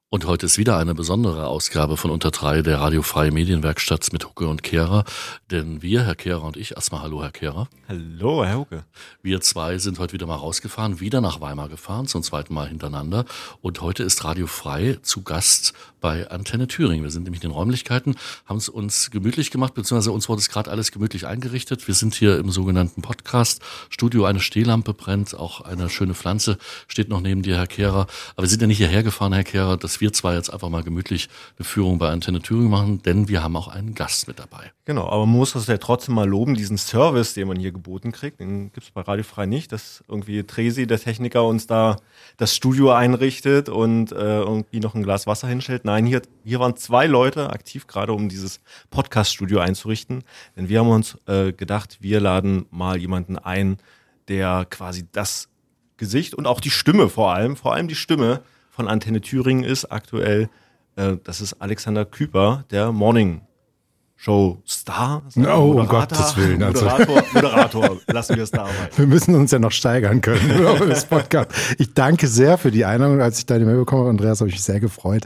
Und heute ist wieder eine besondere Ausgabe von Unter 3 der radiofreie Medienwerkstatt mit Hucke und Kehrer. Denn wir, Herr Kehrer und ich, erstmal hallo Herr Kehrer. Hallo Herr Hucke. Wir zwei sind heute wieder mal rausgefahren, wieder nach Weimar gefahren, zum zweiten Mal hintereinander. Und heute ist radiofrei zu Gast bei Antenne Thüringen. Wir sind nämlich in den Räumlichkeiten, haben es uns gemütlich gemacht, beziehungsweise uns wurde es gerade alles gemütlich eingerichtet. Wir sind hier im sogenannten Podcast-Studio, eine Stehlampe brennt, auch eine schöne Pflanze steht noch neben dir, Herr Kehrer. Aber wir sind ja nicht hierher gefahren, Herr Kehrer, dass wir zwei jetzt einfach mal gemütlich eine Führung bei Antenne Thüringen machen, denn wir haben auch einen Gast mit dabei. Genau, aber man muss das ja trotzdem mal loben, diesen Service, den man hier geboten kriegt, den gibt's bei Radiofrei nicht, dass irgendwie Tresi, der Techniker, uns da das Studio einrichtet und irgendwie noch ein Glas Wasser hinstellt. Nein, hier waren 2 Leute aktiv gerade, um dieses Podcast-Studio einzurichten, denn wir haben uns gedacht, wir laden mal jemanden ein, der quasi das Gesicht und auch die Stimme vor allem die Stimme von Antenne Thüringen ist aktuell, das ist Alexander Küper, der Morning Show Star. Oh, um Gottes Willen. Moderator, lassen wir es dabei. Wir müssen uns ja noch steigern können über das Podcast. Ich danke sehr für die Einladung. Als ich deine Mail bekommen habe, Andreas, habe ich mich sehr gefreut.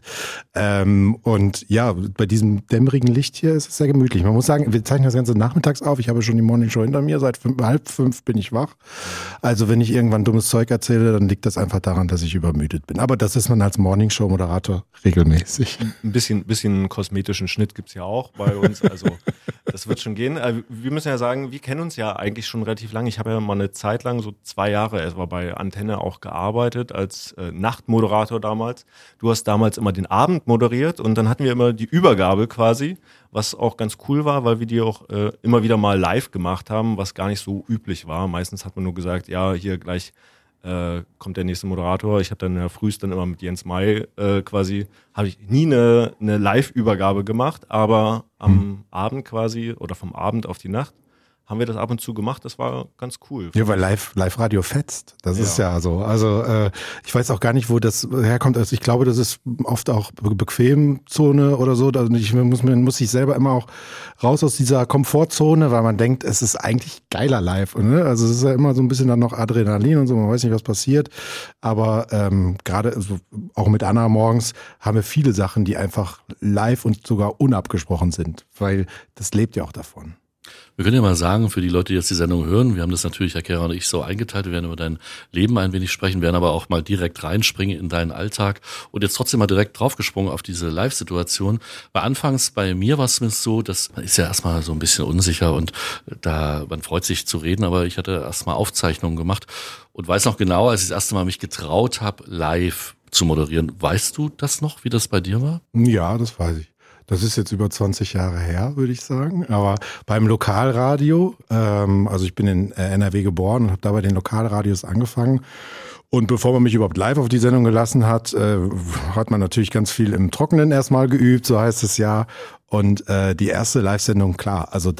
Und ja, bei diesem dämmerigen Licht hier ist es sehr gemütlich. Man muss sagen, wir zeichnen das Ganze nachmittags auf. Ich habe schon die Morning Show hinter mir. Seit 4:30 bin ich wach. Also wenn ich irgendwann dummes Zeug erzähle, dann liegt das einfach daran, dass ich übermüdet bin. Aber das ist man als Morning Show Moderator regelmäßig. Ein bisschen kosmetischen Schnitt gibt's ja auch bei uns. Also das wird schon gehen. Wir müssen ja sagen, wir kennen uns ja eigentlich schon relativ lange. Ich habe ja mal eine Zeit lang, so 2 Jahre etwa bei Antenne auch gearbeitet als Nachtmoderator damals. Du hast damals immer den Abend moderiert und dann hatten wir immer die Übergabe quasi, was auch ganz cool war, weil wir die auch immer wieder mal live gemacht haben, was gar nicht so üblich war. Meistens hat man nur gesagt, ja, hier gleich kommt der nächste Moderator. Ich habe dann ja frühst dann immer mit Jens May quasi, habe ich nie eine Live-Übergabe gemacht, aber am Abend quasi oder vom Abend auf die Nacht haben wir das ab und zu gemacht. Das war ganz cool. Ja, weil Live-Radio fetzt. Das ist ja so. Also ich weiß auch gar nicht, wo das herkommt. Also ich glaube, das ist oft auch Bequemzone oder so. Also man muss sich selber immer auch raus aus dieser Komfortzone, weil man denkt, es ist eigentlich geiler live. Ne? Also es ist ja immer so ein bisschen dann noch Adrenalin und so. Man weiß nicht, was passiert. Aber gerade also auch mit Anna morgens haben wir viele Sachen, die einfach live und sogar unabgesprochen sind. Weil das lebt ja auch davon. Wir können ja mal sagen, für die Leute, die jetzt die Sendung hören, wir haben das natürlich, Herr Kehrer und ich, so eingeteilt, wir werden über dein Leben ein wenig sprechen, werden aber auch mal direkt reinspringen in deinen Alltag und jetzt trotzdem mal direkt draufgesprungen auf diese Live-Situation. Weil anfangs bei mir war es zumindest so, das ist ja erstmal so ein bisschen unsicher und man freut sich zu reden, aber ich hatte erstmal Aufzeichnungen gemacht und weiß noch genau, als ich das erste Mal mich getraut habe, live zu moderieren. Weißt du das noch, wie das bei dir war? Ja, das weiß ich. Das ist jetzt über 20 Jahre her, würde ich sagen. Aber beim Lokalradio, also ich bin in NRW geboren und habe da bei den Lokalradios angefangen. Und bevor man mich überhaupt live auf die Sendung gelassen hat, hat man natürlich ganz viel im Trockenen erstmal geübt, so heißt es ja. Und die erste Live-Sendung, klar, also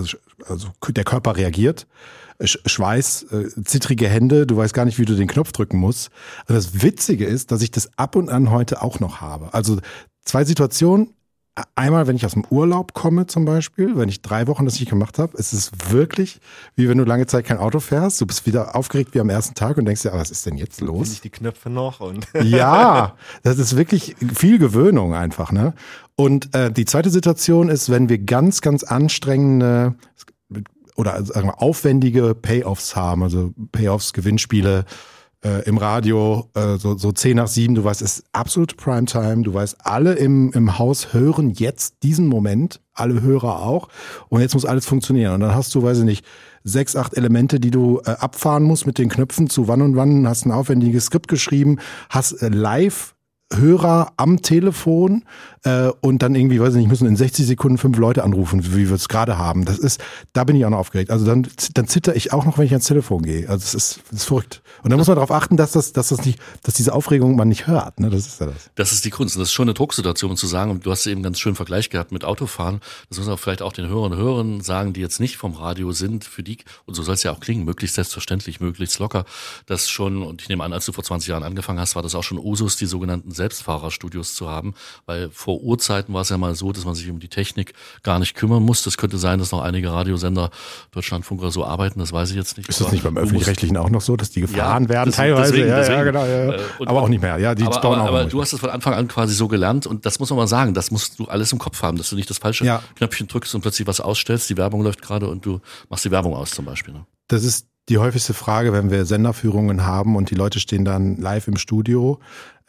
der Körper reagiert. Schweiß, zittrige Hände, du weißt gar nicht, wie du den Knopf drücken musst. Und das Witzige ist, dass ich das ab und an heute auch noch habe. Also 2 Situationen. Einmal, wenn ich aus dem Urlaub komme zum Beispiel, wenn ich 3 Wochen das nicht gemacht habe, ist es wirklich, wie wenn du lange Zeit kein Auto fährst, du bist wieder aufgeregt wie am ersten Tag und denkst dir, was ist denn jetzt los? Finde ich die Knöpfe noch und ja, das ist wirklich viel Gewöhnung einfach, ne? Und die zweite Situation ist, wenn wir ganz, ganz anstrengende oder sagen wir aufwendige Payoffs haben, also Payoffs, Gewinnspiele, im Radio, so 6:50, du weißt, es ist absolute Primetime, du weißt, alle im Haus hören jetzt diesen Moment, alle Hörer auch und jetzt muss alles funktionieren und dann hast du, weiß ich nicht, 6, 8 Elemente, die du abfahren musst mit den Knöpfen zu wann und wann, hast ein aufwendiges Skript geschrieben, hast live Hörer am Telefon und dann irgendwie, weiß ich nicht, müssen in 60 Sekunden 5 Leute anrufen, wie wir es gerade haben. Da bin ich auch noch aufgeregt. Also dann zitter ich auch noch, wenn ich ans Telefon gehe. Also das ist verrückt. Und dann muss man darauf achten, dass diese Aufregung man nicht hört. Ne? Das ist ja das. Das ist die Kunst. Und das ist schon eine Drucksituation zu sagen. Und du hast eben ganz schön Vergleich gehabt mit Autofahren. Das muss man vielleicht auch den Hörern und Hörern sagen, die jetzt nicht vom Radio sind, für die, und so soll es ja auch klingen, möglichst selbstverständlich, möglichst locker, das schon, und ich nehme an, als du vor 20 Jahren angefangen hast, war das auch schon Usus, die sogenannten Selbstfahrerstudios zu haben, weil vor Urzeiten war es ja mal so, dass man sich um die Technik gar nicht kümmern muss. Das könnte sein, dass noch einige Radiosender, Deutschlandfunk oder so arbeiten, das weiß ich jetzt nicht. Ist das nicht beim Öffentlich-Rechtlichen auch noch so, dass die gefahren werden teilweise? Deswegen. Genau. Ja. Aber auch nicht mehr. Ja, die bauen auch. Aber du hast das von Anfang an quasi so gelernt und das muss man mal sagen, das musst du alles im Kopf haben, dass du nicht das falsche Knöpfchen drückst und plötzlich was ausstellst, die Werbung läuft gerade und du machst die Werbung aus zum Beispiel. Ne? Das ist die häufigste Frage, wenn wir Senderführungen haben und die Leute stehen dann live im Studio.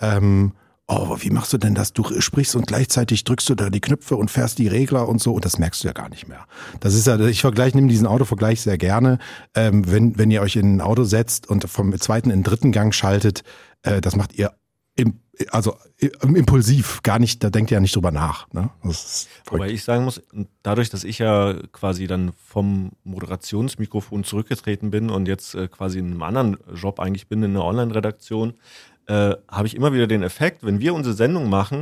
Wie machst du denn das? Du sprichst und gleichzeitig drückst du da die Knöpfe und fährst die Regler und so und das merkst du ja gar nicht mehr. Das ist ja, nehme diesen Autovergleich sehr gerne. Wenn ihr euch in ein Auto setzt und vom zweiten in den dritten Gang schaltet, das macht ihr impulsiv, gar nicht, da denkt ihr ja nicht drüber nach. Ne? Wobei ich sagen muss, dadurch, dass ich ja quasi dann vom Moderationsmikrofon zurückgetreten bin und jetzt quasi in einem anderen Job eigentlich bin, in einer Online-Redaktion, habe ich immer wieder den Effekt, wenn wir unsere Sendung machen,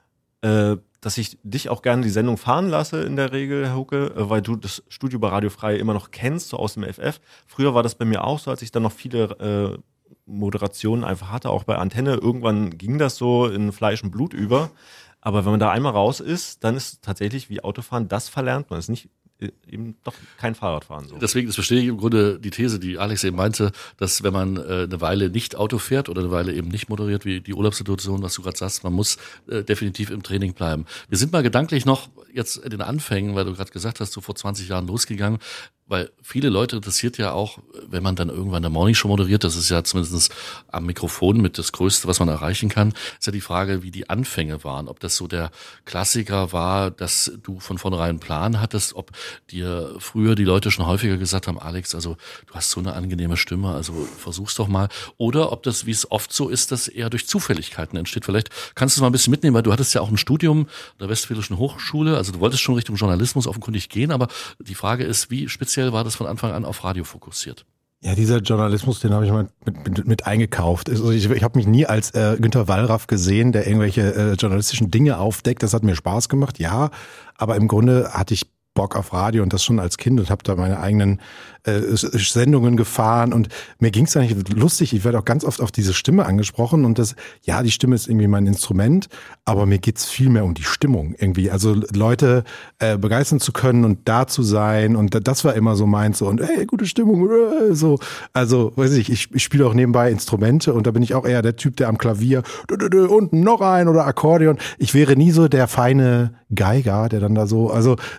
dass ich dich auch gerne die Sendung fahren lasse in der Regel, Herr Hucke, weil du das Studio bei Radio Frei immer noch kennst, so aus dem FF. Früher war das bei mir auch so, als ich dann noch viele Moderationen einfach hatte, auch bei Antenne. Irgendwann ging das so in Fleisch und Blut über. Aber wenn man da einmal raus ist, dann ist tatsächlich wie Autofahren, das verlernt man. Es ist nicht eben doch kein Fahrradfahren so. Deswegen, das verstehe ich im Grunde die These, die Alex eben meinte, dass wenn man eine Weile nicht Auto fährt oder eine Weile eben nicht moderiert, wie die Urlaubssituation, was du gerade sagst, man muss definitiv im Training bleiben. Wir sind mal gedanklich noch jetzt in den Anfängen, weil du gerade gesagt hast, so vor 20 Jahren losgegangen, weil viele Leute interessiert ja auch, wenn man dann irgendwann eine Morningshow moderiert, das ist ja zumindest am Mikrofon mit das Größte, was man erreichen kann, ist ja die Frage, wie die Anfänge waren. Ob das so der Klassiker war, dass du von vornherein einen Plan hattest, ob dir früher die Leute schon häufiger gesagt haben, Alex, also du hast so eine angenehme Stimme, also versuch's doch mal. Oder ob das, wie es oft so ist, dass eher durch Zufälligkeiten entsteht. Vielleicht kannst du es mal ein bisschen mitnehmen, weil du hattest ja auch ein Studium der Westfälischen Hochschule, also du wolltest schon Richtung Journalismus offenkundig gehen, aber die Frage ist, wie speziell war das von Anfang an auf Radio fokussiert? Ja, dieser Journalismus, den habe ich mal mit eingekauft. Also ich habe mich nie als Günter Wallraff gesehen, der irgendwelche journalistischen Dinge aufdeckt. Das hat mir Spaß gemacht, ja. Aber im Grunde hatte ich Bock auf Radio und das schon als Kind und habe da meine eigenen Sendungen gefahren und mir ging es eigentlich lustig, ich werde auch ganz oft auf diese Stimme angesprochen und die Stimme ist irgendwie mein Instrument, aber mir geht's viel mehr um die Stimmung irgendwie, also Leute begeistern zu können und da zu sein und das war immer so meins so und gute Stimmung, so, also weiß ich spiele auch nebenbei Instrumente und da bin ich auch eher der Typ, der am Klavier und noch ein oder Akkordeon, ich wäre nie so der feine Geiger, der dann da so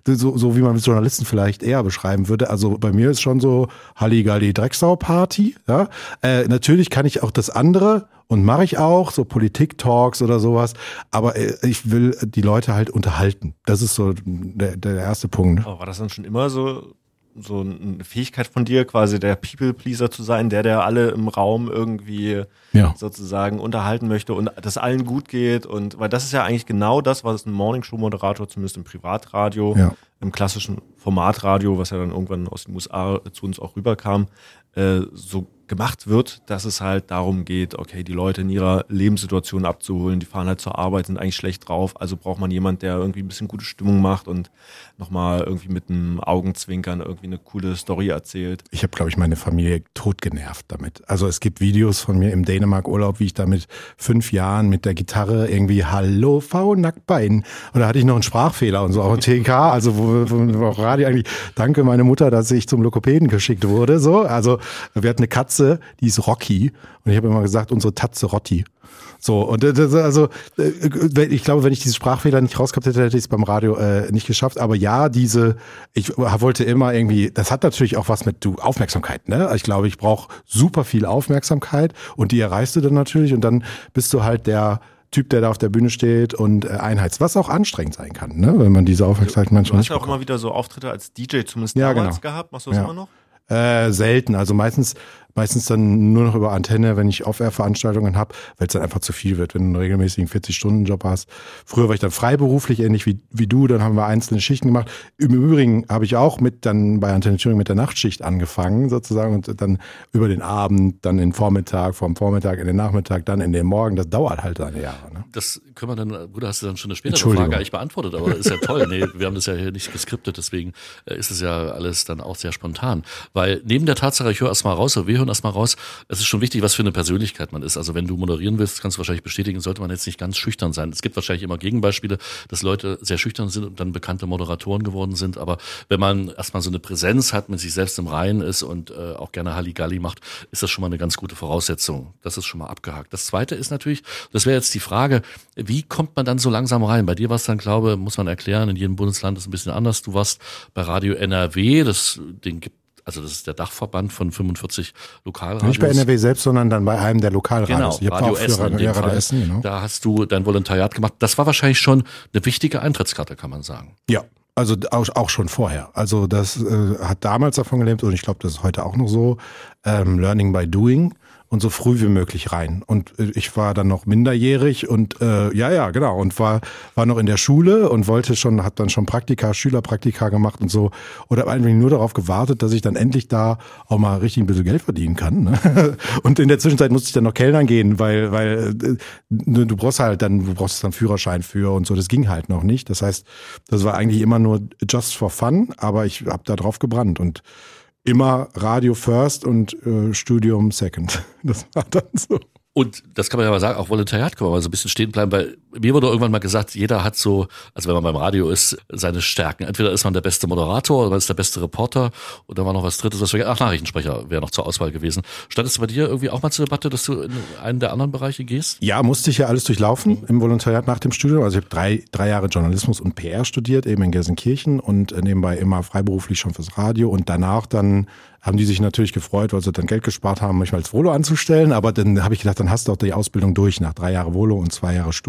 wie man mit Journalisten vielleicht eher beschreiben würde, also bei mir ist schon so Halligalli Drecksau-Party. Ja? Natürlich kann ich auch das andere und mache ich auch, so Politik-Talks oder sowas, aber ich will die Leute halt unterhalten. Das ist so der erste Punkt. Aber war das dann schon immer so eine Fähigkeit von dir, quasi der People-Pleaser zu sein, der alle im Raum irgendwie sozusagen unterhalten möchte und dass allen gut geht und weil das ist ja eigentlich genau das, was ein Morningshow-Moderator zumindest im Privatradio, im klassischen Formatradio, was ja dann irgendwann aus den USA zu uns auch rüberkam, so gemacht wird, dass es halt darum geht, okay, die Leute in ihrer Lebenssituation abzuholen, die fahren halt zur Arbeit, sind eigentlich schlecht drauf, also braucht man jemand, der irgendwie ein bisschen gute Stimmung macht und nochmal irgendwie mit einem Augenzwinkern irgendwie eine coole Story erzählt. Ich habe, glaube ich, meine Familie totgenervt damit. Also es gibt Videos von mir im Dänemark-Urlaub, wie ich da mit 5 Jahren mit der Gitarre irgendwie Hallo, V, Nacktbein. Und da hatte ich noch einen Sprachfehler und so, auch ein TK, also wo auch Radio eigentlich, danke meine Mutter, dass ich zum Lokopäden geschickt wurde, so. Also wir hatten eine Katze, die ist Rocky und ich habe immer gesagt, unsere Tatze Rotti. So, und ich glaube, wenn ich diese Sprachfehler nicht rausgehabt hätte, hätte ich es beim Radio nicht geschafft. Aber ja, ich wollte immer irgendwie, das hat natürlich auch was mit Aufmerksamkeit, ne? Ich glaube, ich brauche super viel Aufmerksamkeit und die erreichst du dann natürlich und dann bist du halt der Typ, der da auf der Bühne steht und einheizt, was auch anstrengend sein kann, ne? Wenn man diese Aufmerksamkeit manchmal nicht bekommt. Du hast ja auch immer wieder so Auftritte als DJ zumindest damals gehabt. Machst du das immer noch? Selten, also meistens dann nur noch über Antenne, wenn ich Off-Air-Veranstaltungen habe, weil es dann einfach zu viel wird, wenn du einen regelmäßigen 40-Stunden-Job hast. Früher war ich dann freiberuflich, ähnlich wie du, dann haben wir einzelne Schichten gemacht. Im Übrigen habe ich auch dann bei Antenne Thüringen mit der Nachtschicht angefangen sozusagen und dann über den Abend, dann den Vormittag, vom Vormittag in den Nachmittag, dann in den Morgen. Das dauert halt seine Jahre. Ne? Das können wir dann, Bruder, hast du dann schon eine spätere Frage eigentlich beantwortet, aber ist ja toll. Nee, wir haben das ja hier nicht geskriptet, deswegen ist es ja alles dann auch sehr spontan. Weil neben der Tatsache, ich höre erst mal raus, wir hören erstmal raus, es ist schon wichtig, was für eine Persönlichkeit man ist. Also wenn du moderieren willst, kannst du wahrscheinlich bestätigen, sollte man jetzt nicht ganz schüchtern sein. Es gibt wahrscheinlich immer Gegenbeispiele, dass Leute sehr schüchtern sind und dann bekannte Moderatoren geworden sind. Aber wenn man erstmal so eine Präsenz hat, mit sich selbst im Reinen ist und auch gerne Halligalli macht, ist das schon mal eine ganz gute Voraussetzung. Das ist schon mal abgehakt. Das Zweite ist natürlich, das wäre jetzt die Frage, wie kommt man dann so langsam rein? Bei dir war es dann, glaube ich, muss man erklären, in jedem Bundesland ist ein bisschen anders. Du warst bei Radio NRW, das ist der Dachverband von 45 Lokalradios. Nicht bei NRW selbst, sondern dann bei einem der Lokalradios. Genau, Radio Essen. Radio Essen, genau. Da hast du dein Volontariat gemacht. Das war wahrscheinlich schon eine wichtige Eintrittskarte, kann man sagen. Ja. Also auch schon vorher. Also das hat damals davon gelebt und ich glaube, das ist heute auch noch so. Learning by doing und so früh wie möglich rein. Und ich war dann noch minderjährig und genau und war noch in der Schule und hat dann schon Schülerpraktika gemacht und so und habe eigentlich nur darauf gewartet, dass ich dann endlich da auch mal richtig ein bisschen Geld verdienen kann. Ne? Und in der Zwischenzeit musste ich dann noch Kellnern gehen, weil du brauchst dann Führerschein für und so. Das ging halt noch nicht. Das heißt, das war eigentlich immer nur just for fun, aber ich habe da drauf gebrannt und immer Radio first und Studium second. Das war dann so. Und das kann man ja mal sagen, auch Volontariat kann man mal so ein bisschen stehen bleiben, weil mir wurde irgendwann mal gesagt, jeder hat so, also wenn man beim Radio ist, seine Stärken. Entweder ist man der beste Moderator oder man ist der beste Reporter und dann war noch was Drittes, Nachrichtensprecher wäre noch zur Auswahl gewesen. Stand es bei dir irgendwie auch mal zur Debatte, dass du in einen der anderen Bereiche gehst? Ja, musste ich ja alles durchlaufen im Volontariat nach dem Studium. Also ich habe drei Jahre Journalismus und PR studiert, eben in Gelsenkirchen und nebenbei immer freiberuflich schon fürs Radio und danach dann haben die sich natürlich gefreut, weil sie dann Geld gespart haben, mich mal als Volo anzustellen. Aber dann habe ich gedacht, dann hast du auch die Ausbildung durch nach 3 Jahre Volo und 3 Jahre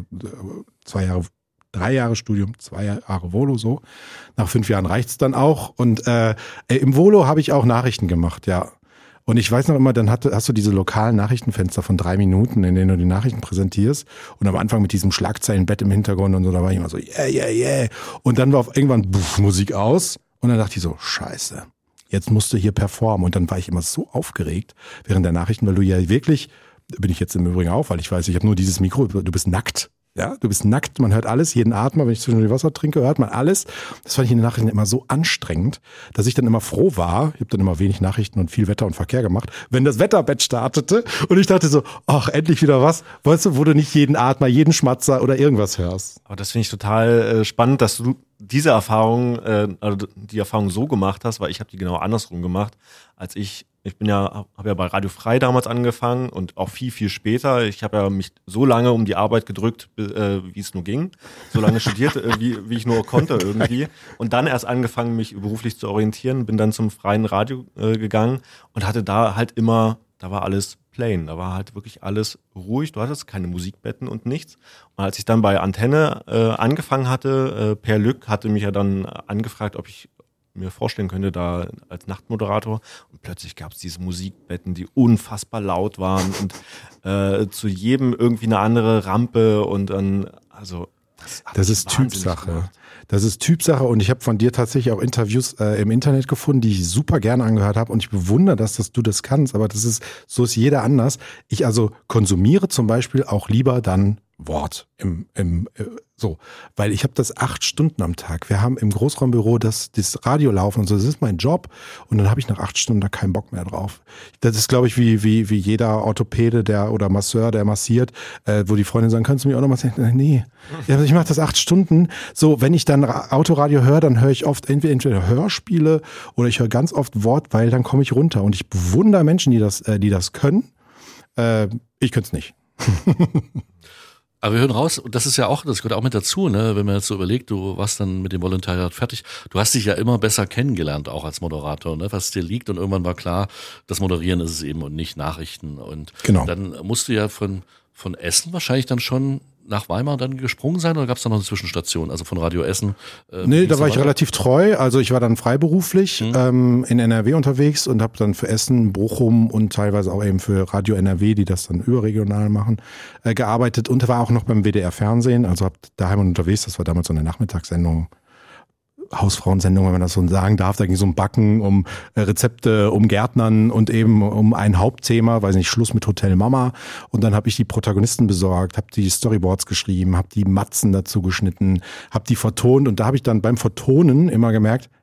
Studium, 2 Jahre Volo, so. Nach 5 Jahren reicht's dann auch. Und im Volo habe ich auch Nachrichten gemacht, ja. Und ich weiß noch immer, dann hast du diese lokalen Nachrichtenfenster von 3 Minuten, in denen du die Nachrichten präsentierst. Und am Anfang mit diesem Schlagzeilenbett im Hintergrund und so, da war ich immer so, yeah. Und dann war auf irgendwann Musik aus. Und dann dachte ich so, scheiße. Jetzt musst du hier performen. Und dann war ich immer so aufgeregt während der Nachrichten, weil du ja wirklich, bin ich jetzt im Übrigen auch, weil ich weiß, ich habe nur dieses Mikro, du bist nackt. Ja, du bist nackt, man hört alles, jeden Atmer, wenn ich zwischendurch Wasser trinke, hört man alles. Das fand ich in den Nachrichten immer so anstrengend, dass ich dann immer froh war, ich habe dann immer wenig Nachrichten und viel Wetter und Verkehr gemacht, wenn das Wetterbett startete und ich dachte so, ach, endlich wieder was, weißt du, wo du nicht jeden Atmer, jeden Schmatzer oder irgendwas hörst. Aber das finde ich total spannend, dass du diese Erfahrung, also die Erfahrung so gemacht hast, weil ich habe die genau andersrum gemacht, als ich habe ja bei Radio Frei damals angefangen und auch viel, viel später. Ich habe ja mich so lange um die Arbeit gedrückt, wie es nur ging. So lange studiert, wie ich nur konnte irgendwie. Und dann erst angefangen, mich beruflich zu orientieren. Bin dann zum freien Radio gegangen und hatte da halt immer, da war alles plain. Da war halt wirklich alles ruhig. Du hattest keine Musikbetten und nichts. Und als ich dann bei Antenne angefangen hatte, Per Lück hatte mich ja dann angefragt, ob ich mir vorstellen könnte, da als Nachtmoderator. Und plötzlich gab es diese Musikbetten, die unfassbar laut waren und zu jedem irgendwie eine andere Rampe und dann, also das ist Typsache. Gemacht. Das ist Typsache und ich habe von dir tatsächlich auch Interviews im Internet gefunden, die ich super gerne angehört habe und ich bewundere, dass du das kannst, aber so ist jeder anders. Ich also konsumiere zum Beispiel auch lieber dann Wort so, weil ich habe das 8 Stunden am Tag. Wir haben im Großraumbüro das Radio laufen und so, das ist mein Job und dann habe ich nach 8 Stunden da keinen Bock mehr drauf. Das ist, glaube ich, wie jeder Orthopäde oder Masseur, der massiert, wo die Freundin sagen, kannst du mir auch noch massieren? Nee, ich mache das 8 Stunden. So, wenn ich dann Autoradio höre, dann höre ich oft entweder Hörspiele oder ich höre ganz oft Wort, weil dann komme ich runter und ich bewundere Menschen, die das können. Ich könnte es nicht. Aber wir hören raus, und das gehört auch mit dazu, ne, wenn man jetzt so überlegt, du warst dann mit dem Volontariat fertig, du hast dich ja immer besser kennengelernt, auch als Moderator, ne, was dir liegt und irgendwann war klar, das Moderieren ist es eben und nicht Nachrichten und genau. Dann musst du ja von Essen wahrscheinlich dann schon nach Weimar dann gesprungen sein oder gab es da noch eine Zwischenstation, also von Radio Essen? Nee, da war ich relativ treu, also ich war dann freiberuflich in NRW unterwegs und habe dann für Essen, Bochum und teilweise auch eben für Radio NRW, die das dann überregional machen, gearbeitet und war auch noch beim WDR Fernsehen, also hab daheim und unterwegs, das war damals so eine Nachmittagssendung, Hausfrauensendung, wenn man das so sagen darf, da ging es um Backen, um Rezepte, um Gärtnern und eben um ein Hauptthema, weiß nicht, Schluss mit Hotel Mama und dann habe ich die Protagonisten besorgt, habe die Storyboards geschrieben, habe die Matzen dazu geschnitten, habe die vertont und da habe ich dann beim Vertonen immer gemerkt,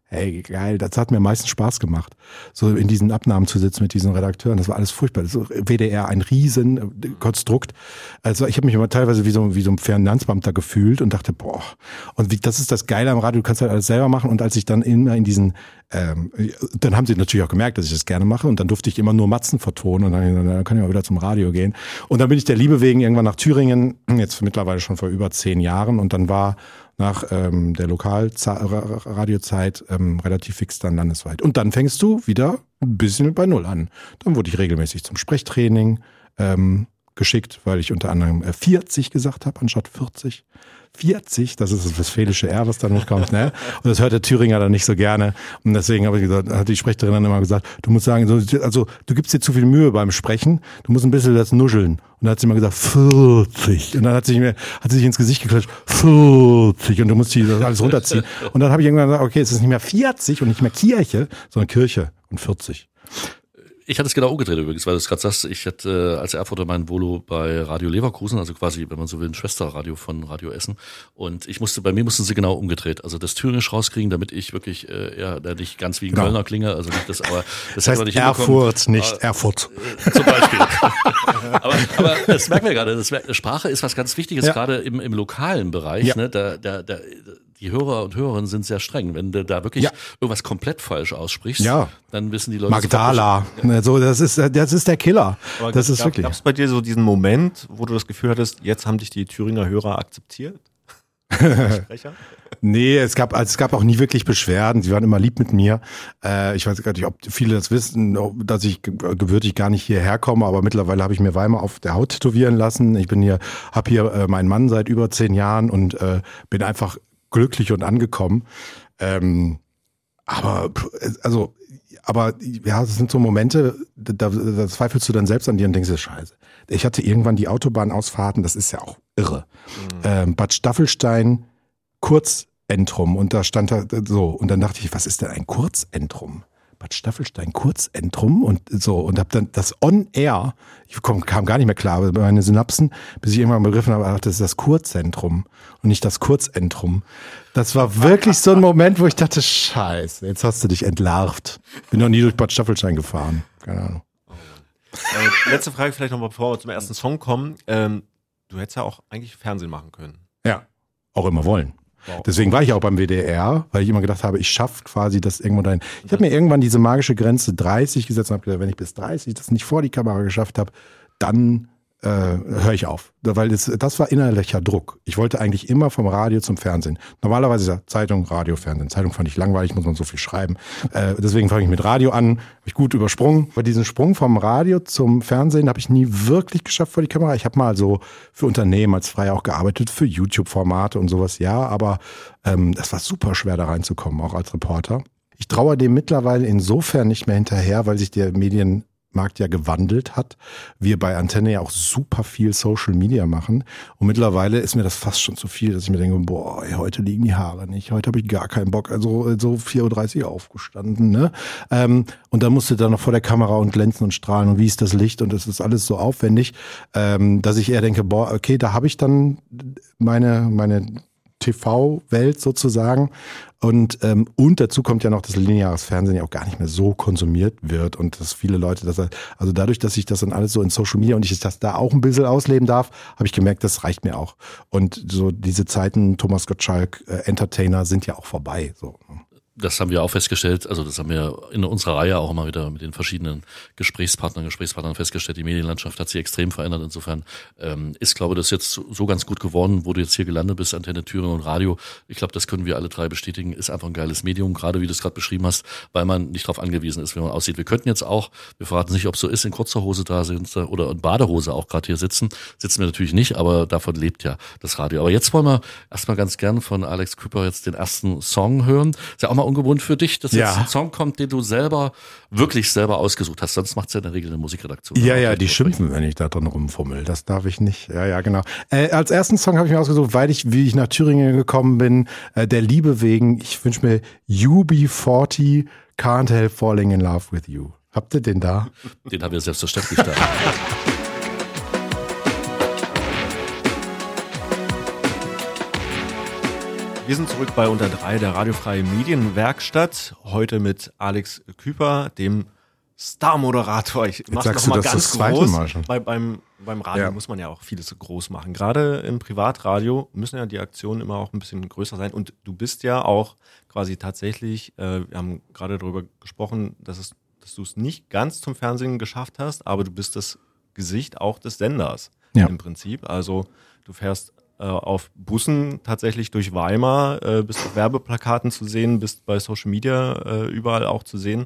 Hey, geil, das hat mir meistens Spaß gemacht, so in diesen Abnahmen zu sitzen mit diesen Redakteuren. Das war alles furchtbar. Das ist WDR, ein Riesenkonstrukt. Also ich habe mich immer teilweise wie so ein Finanzbeamter gefühlt und dachte, boah, und das ist das Geile am Radio, du kannst halt alles selber machen. Und als ich dann immer in diesen, dann haben sie natürlich auch gemerkt, dass ich das gerne mache und dann durfte ich immer nur Matzen vertonen und dann kann ich mal wieder zum Radio gehen. Und dann bin ich der Liebe wegen irgendwann nach Thüringen, jetzt mittlerweile schon vor über 10 Jahren und dann war nach der Lokalradiozeit relativ fix dann landesweit. Und dann fängst du wieder ein bisschen bei Null an. Dann wurde ich regelmäßig zum Sprechtraining geschickt, weil ich unter anderem 40 gesagt habe, anstatt 40. 40, das ist das westfälische R, was dann noch kommt, ne? Und das hört der Thüringer dann nicht so gerne. Und deswegen habe ich gesagt, hat die Sprecherin dann immer gesagt, du musst sagen, also du gibst dir zu viel Mühe beim Sprechen, du musst ein bisschen das nuscheln. Und dann hat sie immer gesagt, 40. Und dann hat sie sich ins Gesicht geklatscht, 40. Und du musst das alles runterziehen. Und dann habe ich irgendwann gesagt, okay, es ist nicht mehr 40 und nicht mehr Kirche, sondern Kirche und 40. Ich hatte es genau umgedreht übrigens, weil du es gerade sagst, ich hatte als Erfurter mein Volo bei Radio Leverkusen, also quasi, wenn man so will, ein Schwesterradio von Radio Essen. Und bei mir mussten sie genau umgedreht, also das Thüringisch rauskriegen, damit ich wirklich nicht ganz wie ein Kölner klinge, also nicht das, aber das heißt nicht Erfurt, nicht Erfurt. Zum Beispiel. aber das merken wir gerade, Sprache ist was ganz Wichtiges, gerade im lokalen Bereich, ne, die Hörer und Hörerinnen sind sehr streng. Wenn du da wirklich irgendwas komplett falsch aussprichst, dann wissen die Leute... Magdala, so, das ist der Killer. Aber das ist wirklich. Gab es bei dir so diesen Moment, wo du das Gefühl hattest, jetzt haben dich die Thüringer Hörer akzeptiert? Sprecher? Nee, es gab auch nie wirklich Beschwerden. Sie waren immer lieb mit mir. Ich weiß gar nicht, ob viele das wissen, dass ich gebürtig gar nicht hierher komme, aber mittlerweile habe ich mir Weimar auf der Haut tätowieren lassen. Ich habe hier meinen Mann seit über 10 Jahren und bin einfach glücklich und angekommen. Aber das sind so Momente, da zweifelst du dann selbst an dir und denkst, scheiße. Ich hatte irgendwann die Autobahnausfahrten, das ist ja auch irre. Bad Staffelstein, Kurzentrum und da stand da so und dann dachte ich, was ist denn ein Kurzentrum? Bad Staffelstein, Kurzentrum und so und habe dann das On-Air, ich kam gar nicht mehr klar bei meinen Synapsen, bis ich irgendwann begriffen habe, ach, das ist das Kurzentrum und nicht das Kurzentrum. Das war wirklich so ein Moment, wo ich dachte, scheiße, jetzt hast du dich entlarvt. Bin noch nie durch Bad Staffelstein gefahren, keine Ahnung. Letzte Frage vielleicht noch mal, bevor wir zum ersten Song kommen. Du hättest ja auch eigentlich Fernsehen machen können. Ja, auch immer wollen. Wow. Deswegen war ich auch beim WDR, weil ich immer gedacht habe, ich schaffe quasi das irgendwo dahin. Ich habe mir irgendwann diese magische Grenze 30 gesetzt und habe gesagt, wenn ich bis 30 das nicht vor die Kamera geschafft habe, dann höre ich auf. Weil das war innerlicher Druck. Ich wollte eigentlich immer vom Radio zum Fernsehen. Normalerweise ja Zeitung, Radio, Fernsehen. Zeitung fand ich langweilig, muss man so viel schreiben. Deswegen fange ich mit Radio an. Habe ich gut übersprungen. Bei diesem Sprung vom Radio zum Fernsehen habe ich nie wirklich geschafft vor die Kamera. Ich habe mal so für Unternehmen als Freier auch gearbeitet, für YouTube-Formate und sowas, ja. Aber das war super schwer, da reinzukommen, auch als Reporter. Ich traue dem mittlerweile insofern nicht mehr hinterher, weil sich der Medienmarkt ja gewandelt hat. Wir bei Antenne ja auch super viel Social Media machen. Und mittlerweile ist mir das fast schon zu viel, dass ich mir denke, boah, heute liegen die Haare nicht. Heute habe ich gar keinen Bock. Also so 4.30 Uhr aufgestanden. Ne? Und dann musst du da noch vor der Kamera und glänzen und strahlen. Und wie ist das Licht? Und das ist alles so aufwendig, dass ich eher denke, boah, okay, da habe ich dann meine TV-Welt sozusagen. Und dazu kommt ja noch, dass lineares Fernsehen ja auch gar nicht mehr so konsumiert wird und dass viele Leute also dadurch, dass ich das dann alles so in Social Media und ich das da auch ein bisschen ausleben darf, habe ich gemerkt, das reicht mir auch. Und so diese Zeiten, Thomas Gottschalk, Entertainer sind ja auch vorbei, so. Das haben wir auch festgestellt, also das haben wir in unserer Reihe auch immer wieder mit den verschiedenen Gesprächspartnern festgestellt. Die Medienlandschaft hat sich extrem verändert. Insofern ist, glaube ich, das jetzt so ganz gut geworden, wo du jetzt hier gelandet bist, Antenne Thüringen und Radio. Ich glaube, das können wir alle drei bestätigen. Ist einfach ein geiles Medium, gerade wie du es gerade beschrieben hast, weil man nicht darauf angewiesen ist, wie man aussieht. Wir könnten jetzt auch, wir verraten nicht, ob es so ist, in kurzer Hose da sind oder in Badehose auch gerade hier sitzen. Sitzen wir natürlich nicht, aber davon lebt ja das Radio. Aber jetzt wollen wir erstmal ganz gern von Alex Küpper jetzt den ersten Song hören. Ist ja auch mal ungewohnt für dich, dass jetzt ein Song kommt, den du wirklich selber ausgesucht hast. Sonst macht es ja in der Regel eine Musikredaktion. Ja, die schimpfen, wenn ich da drin rumfummel. Das darf ich nicht. Ja, genau. Als ersten Song habe ich mir ausgesucht, wie ich nach Thüringen gekommen bin, der Liebe wegen. Ich wünsche mir UB40, Can't Help Falling in Love with You. Habt ihr den da? Den haben wir selbstverständlich da. Wir sind zurück bei Unter 3, der radiofreie Medienwerkstatt. Heute mit Alex Küper, dem Star-Moderator. Ich mach's noch mal ganz groß. Beim Radio muss man ja auch vieles groß machen. Gerade im Privatradio müssen ja die Aktionen immer auch ein bisschen größer sein. Und du bist ja auch quasi tatsächlich, wir haben gerade darüber gesprochen, dass du es nicht ganz zum Fernsehen geschafft hast, aber du bist das Gesicht auch des Senders im Prinzip. Also du fährst auf Bussen tatsächlich durch Weimar, bist auf Werbeplakaten zu sehen, bist bei Social Media überall auch zu sehen.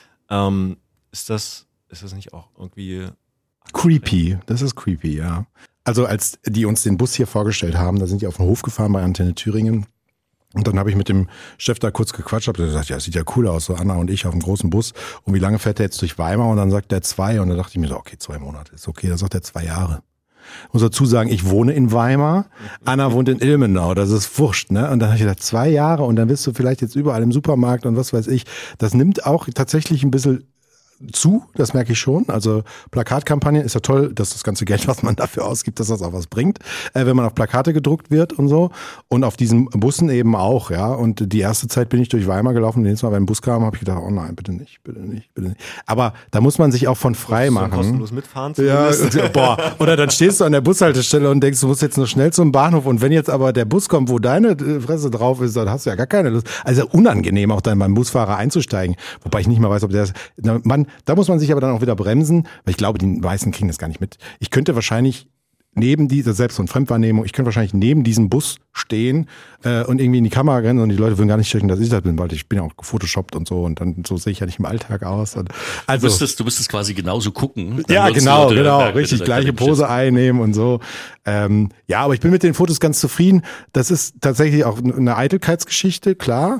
Ist das nicht auch irgendwie creepy? Das ist creepy, ja. Also als die uns den Bus hier vorgestellt haben, da sind die auf den Hof gefahren bei Antenne Thüringen. Und dann habe ich mit dem Chef da kurz gequatscht, habe gesagt, ja, sieht ja cool aus, so Anna und ich auf dem großen Bus. Und wie lange fährt der jetzt durch Weimar? Und dann sagt der 2. Und dann dachte ich mir so, okay, 2 Monate ist okay. Dann sagt er 2 Jahre. Ich muss dazu sagen, ich wohne in Weimar, Anna wohnt in Ilmenau, das ist wurscht, ne? Und dann habe ich gedacht, 2 Jahre und dann bist du vielleicht jetzt überall im Supermarkt und was weiß ich. Das nimmt auch tatsächlich ein bisschen zu, das merke ich schon. Also Plakatkampagnen ist ja toll, dass das ganze Geld, was man dafür ausgibt, dass das auch was bringt, wenn man auf Plakate gedruckt wird und so. Und auf diesen Bussen eben auch, ja. Und die erste Zeit bin ich durch Weimar gelaufen, jedes Mal beim Bus kam, habe ich gedacht, oh nein, bitte nicht, bitte nicht, bitte nicht. Aber da muss man sich auch von frei machen. Kostenlos mitfahren boah. Oder dann stehst du an der Bushaltestelle und denkst, du musst jetzt nur schnell zum Bahnhof und wenn jetzt aber der Bus kommt, wo deine Fresse drauf ist, dann hast du ja gar keine Lust. Also unangenehm auch dann beim Busfahrer einzusteigen. Wobei ich nicht mal weiß, ob der ist. Da muss man sich aber dann auch wieder bremsen, weil ich glaube, die meisten kriegen das gar nicht mit. Ich könnte wahrscheinlich neben dieser Selbst- und Fremdwahrnehmung, ich könnte wahrscheinlich neben diesem Bus stehen und irgendwie in die Kamera rennen und die Leute würden gar nicht checken, dass ich das bin, weil ich bin ja auch gefotoshoppt und so und dann so sehe ich ja nicht im Alltag aus. Und also du müsstest quasi genauso gucken. Ja, genau, richtig gleiche Pose einnehmen und so. Ja, aber ich bin mit den Fotos ganz zufrieden. Das ist tatsächlich auch eine Eitelkeitsgeschichte, klar.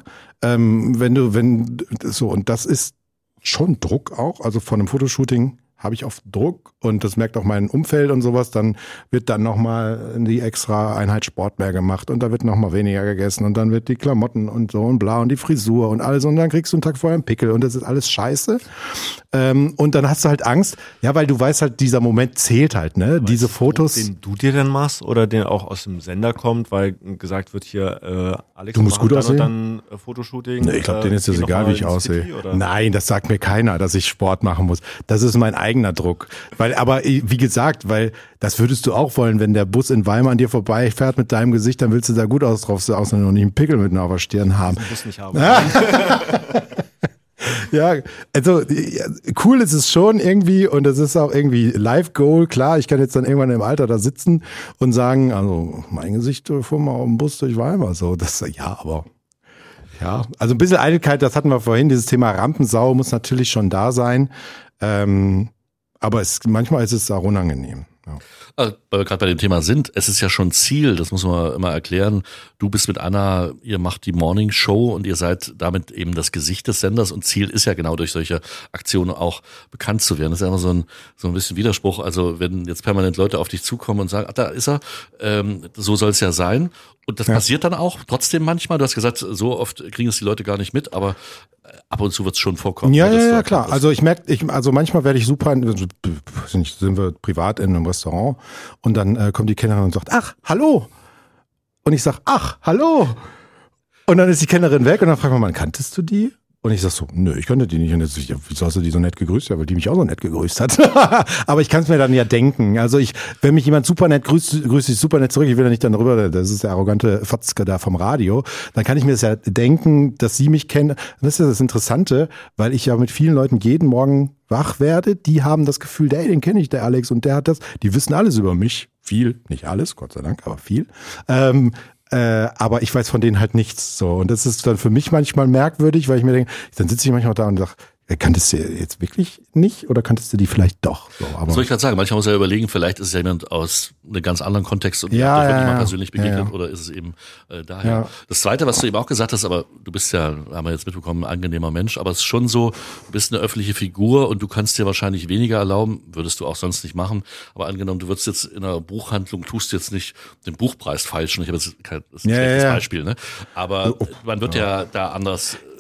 Und das ist schon Druck auch, also von einem Fotoshooting habe ich oft Druck und das merkt auch mein Umfeld und sowas, dann wird dann nochmal die extra Einheit Sport mehr gemacht und da wird nochmal weniger gegessen und dann wird die Klamotten und so und bla und die Frisur und alles und dann kriegst du einen Tag vorher einen Pickel und das ist alles scheiße und dann hast du halt Angst, ja, weil du weißt halt, dieser Moment zählt halt, ne, diese Fotos. Den du dir denn machst oder den auch aus dem Sender kommt, weil gesagt wird hier, Alex, du musst gut aussehen. Dann Fotoshooting. Nee, ich glaube, denen ist das egal, wie ich aussehe. Nein, das sagt mir keiner, dass ich Sport machen muss. Das ist mein eigener Druck. Aber wie gesagt, weil das würdest du auch wollen, wenn der Bus in Weimar an dir vorbeifährt mit deinem Gesicht, dann willst du da gut drauf aussehen und nicht einen Pickel mitten auf der Stirn haben. Das muss nicht haben. Ja, also cool ist es schon irgendwie und es ist auch irgendwie Life-Goal. Klar, ich kann jetzt dann irgendwann im Alter da sitzen und sagen, also mein Gesicht fuhr mal auf dem Bus durch Weimar. So, das also ein bisschen Eitelkeit, das hatten wir vorhin, dieses Thema Rampensau muss natürlich schon da sein. Aber manchmal ist es auch unangenehm. Ja. Weil wir gerade bei dem Thema sind, es ist ja schon Ziel, das muss man immer erklären. Du bist mit Anna, ihr macht die Morning Show und ihr seid damit eben das Gesicht des Senders und Ziel ist ja genau durch solche Aktionen auch bekannt zu werden. Das ist ja immer so ein bisschen Widerspruch. Also wenn jetzt permanent Leute auf dich zukommen und sagen, da ist er, so soll es ja sein. Und das passiert dann auch trotzdem manchmal. Du hast gesagt, so oft kriegen es die Leute gar nicht mit, aber ab und zu wird es schon vorkommen. Ja, klar. Also also manchmal werde ich super, sind wir privat in einem Restaurant und dann kommt die Kellnerin und sagt, ach, hallo. Und ich sag, ach, hallo. Und dann ist die Kellnerin weg und dann fragt man, kanntest du die? Und ich sag so, nö, ich kannte die nicht. Und jetzt, wieso hast du die so nett gegrüßt? Ja, weil die mich auch so nett gegrüßt hat. Aber ich kann es mir dann ja denken. Also wenn mich jemand super nett grüßt, grüße ich super nett zurück. Ich will ja nicht dann rüber, das ist der arrogante Fotzke da vom Radio. Dann kann ich mir das ja denken, dass sie mich kennen. Und das ist ja das Interessante, weil ich ja mit vielen Leuten jeden Morgen wach werde. Die haben das Gefühl, ey, den kenne ich, der Alex, und der hat das. Die wissen alles über mich. Viel, nicht alles, Gott sei Dank, aber viel. Aber ich weiß von denen halt nichts so. Und das ist dann für mich manchmal merkwürdig, weil ich mir denke, dann sitze ich manchmal da und sage, kanntest du jetzt wirklich nicht oder kanntest du die vielleicht doch? So, aber das soll ich gerade sagen, manchmal muss er überlegen, vielleicht ist es ja jemand aus einem ganz anderen Kontext und ihr habt euch wirklich mal persönlich begegnet oder ist es eben daher. Ja. Das Zweite, was du eben auch gesagt hast, aber du bist ja, haben wir jetzt mitbekommen, ein angenehmer Mensch, aber es ist schon so, du bist eine öffentliche Figur und du kannst dir wahrscheinlich weniger erlauben, würdest du auch sonst nicht machen, aber angenommen, du würdest jetzt in einer Buchhandlung, tust jetzt nicht den Buchpreis feilschen, das ist ein schlechtes Beispiel, ne? Aber man wird ja da anders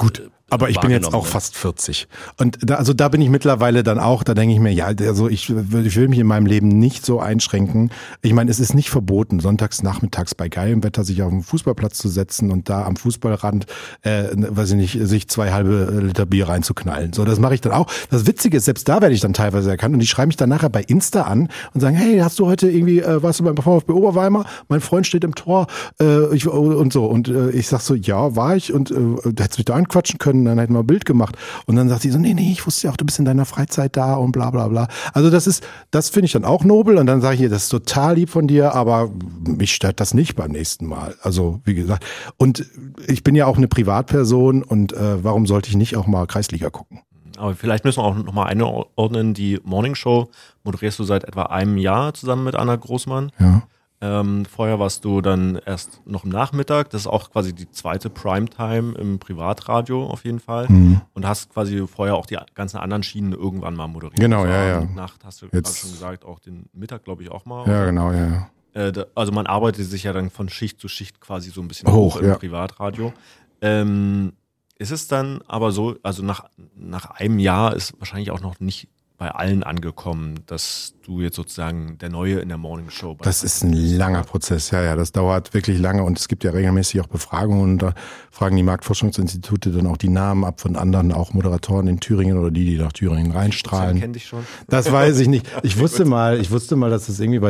Aber ich bin jetzt auch fast 40. Und da bin ich mittlerweile dann auch, da denke ich mir, ja, also ich will mich in meinem Leben nicht so einschränken. Ich meine, es ist nicht verboten, sonntags nachmittags bei geilem Wetter sich auf den Fußballplatz zu setzen und da am Fußballrand, weiß ich nicht, sich 2 halbe Liter Bier reinzuknallen. So, das mache ich dann auch. Das Witzige ist, selbst da werde ich dann teilweise erkannt und die schreiben mich dann nachher bei Insta an und sagen, hey, hast du heute irgendwie, warst du beim VfB Oberweimar? Mein Freund steht im Tor und so. Und ich sag so, ja, war ich und hättest mich da anquatschen können, dann hätten wir ein Bild gemacht. Und dann sagt sie so, nee, ich wusste ja auch, du bist in deiner Freizeit da und bla bla bla. Also das finde ich dann auch nobel und dann sage ich ihr, das ist total lieb von dir, aber mich stört das nicht beim nächsten Mal. Also wie gesagt, und ich bin ja auch eine Privatperson und warum sollte ich nicht auch mal Kreisliga gucken? Aber vielleicht müssen wir auch nochmal einordnen, die Morning Show moderierst du seit etwa einem Jahr zusammen mit Anna Großmann. Ja. Vorher warst du dann erst noch im Nachmittag, das ist auch quasi die zweite Primetime im Privatradio auf jeden Fall und hast quasi vorher auch die ganzen anderen Schienen irgendwann mal moderiert. Genau, ja. Nacht hast du gerade schon gesagt, auch den Mittag glaube ich auch mal. Ja, genau, ja. Also man arbeitet sich ja dann von Schicht zu Schicht quasi so ein bisschen hoch im Privatradio. Ist es dann aber so, also nach einem Jahr ist wahrscheinlich auch noch nicht bei allen angekommen, dass du jetzt sozusagen der Neue in der Morning Show bist? Das ist ein langer Prozess, ja, das dauert wirklich lange und es gibt ja regelmäßig auch Befragungen und da fragen die Marktforschungsinstitute dann auch die Namen ab von anderen, auch Moderatoren in Thüringen oder die nach Thüringen reinstrahlen. Kenn dich schon. Das weiß ich nicht. Ich wusste mal, dass es irgendwie bei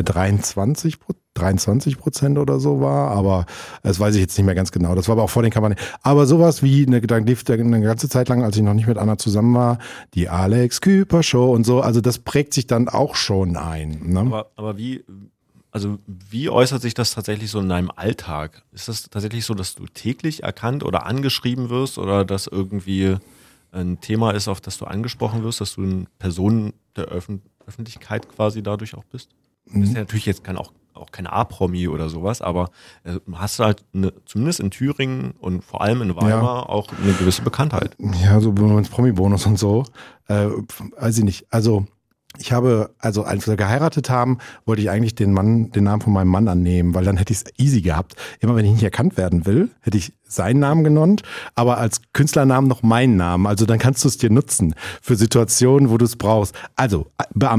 23% oder so war, aber das weiß ich jetzt nicht mehr ganz genau. Das war aber auch vor den Kampagnen. Aber sowas wie, dann lief eine ganze Zeit lang, als ich noch nicht mit Anna zusammen war, die Alex Küper Show und so, also das prägt sich dann auch schon ein. Ne? Aber wie äußert sich das tatsächlich so in deinem Alltag? Ist das tatsächlich so, dass du täglich erkannt oder angeschrieben wirst oder dass irgendwie ein Thema ist, auf das du angesprochen wirst, dass du eine Person der Öffentlichkeit quasi dadurch auch bist? Du bist ja natürlich jetzt auch keine A-Promi oder sowas, aber hast du halt zumindest in Thüringen und vor allem in Weimar auch eine gewisse Bekanntheit. Ja, so Promi-Bonus und so. Weiß ich nicht. Also ich habe, als wir geheiratet haben, wollte ich eigentlich den Namen von meinem Mann annehmen, weil dann hätte ich es easy gehabt. Immer wenn ich nicht erkannt werden will, hätte ich seinen Namen genommen, aber als Künstlernamen noch meinen Namen. Also dann kannst du es dir nutzen für Situationen, wo du es brauchst. Also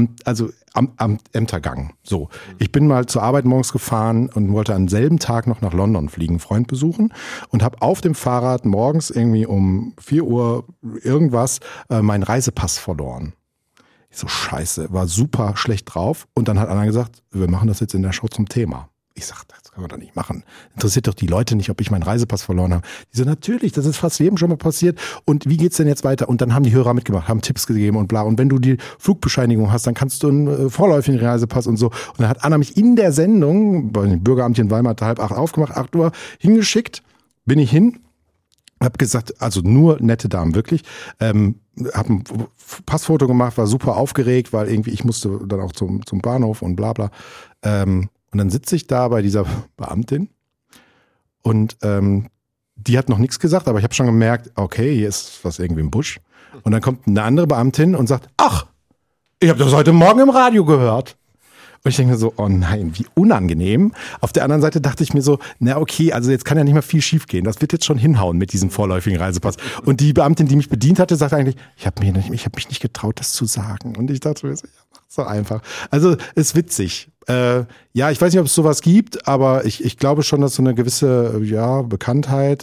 Ämtergang. So. Ich bin mal zur Arbeit morgens gefahren und wollte am selben Tag noch nach London fliegen, einen Freund besuchen und habe auf dem Fahrrad morgens irgendwie um 4 Uhr irgendwas meinen Reisepass verloren. Ich so, scheiße, war super schlecht drauf. Und dann hat Anna gesagt, wir machen das jetzt in der Show zum Thema. Ich sag, das kann man doch nicht machen. Interessiert doch die Leute nicht, ob ich meinen Reisepass verloren habe. Die so, natürlich, das ist fast jedem schon mal passiert. Und wie geht's denn jetzt weiter? Und dann haben die Hörer mitgemacht, haben Tipps gegeben und bla. Und wenn du die Flugbescheinigung hast, dann kannst du einen vorläufigen Reisepass und so. Und dann hat Anna mich in der Sendung, bei dem Bürgeramt hier in Weimar, 7:30 aufgemacht, 8 Uhr hingeschickt. Bin ich hin. Hab gesagt, also nur nette Damen, wirklich. Hab ein Passfoto gemacht, war super aufgeregt, weil irgendwie ich musste dann auch zum Bahnhof und bla bla. Und dann sitze ich da bei dieser Beamtin und die hat noch nichts gesagt, aber ich habe schon gemerkt, okay, hier ist was irgendwie im Busch. Und dann kommt eine andere Beamtin und sagt, ach, ich habe das heute Morgen im Radio gehört. Und ich denke mir so, oh nein, wie unangenehm. Auf der anderen Seite dachte ich mir so, na okay, also jetzt kann ja nicht mehr viel schief gehen. Das wird jetzt schon hinhauen mit diesem vorläufigen Reisepass. Und die Beamtin, die mich bedient hatte, sagte eigentlich, ich habe mich nicht getraut, das zu sagen. Und ich dachte mir so, ja, mach's doch einfach. Also ist witzig. Ja, ich weiß nicht, ob es sowas gibt, aber ich glaube schon, dass so eine gewisse Bekanntheit,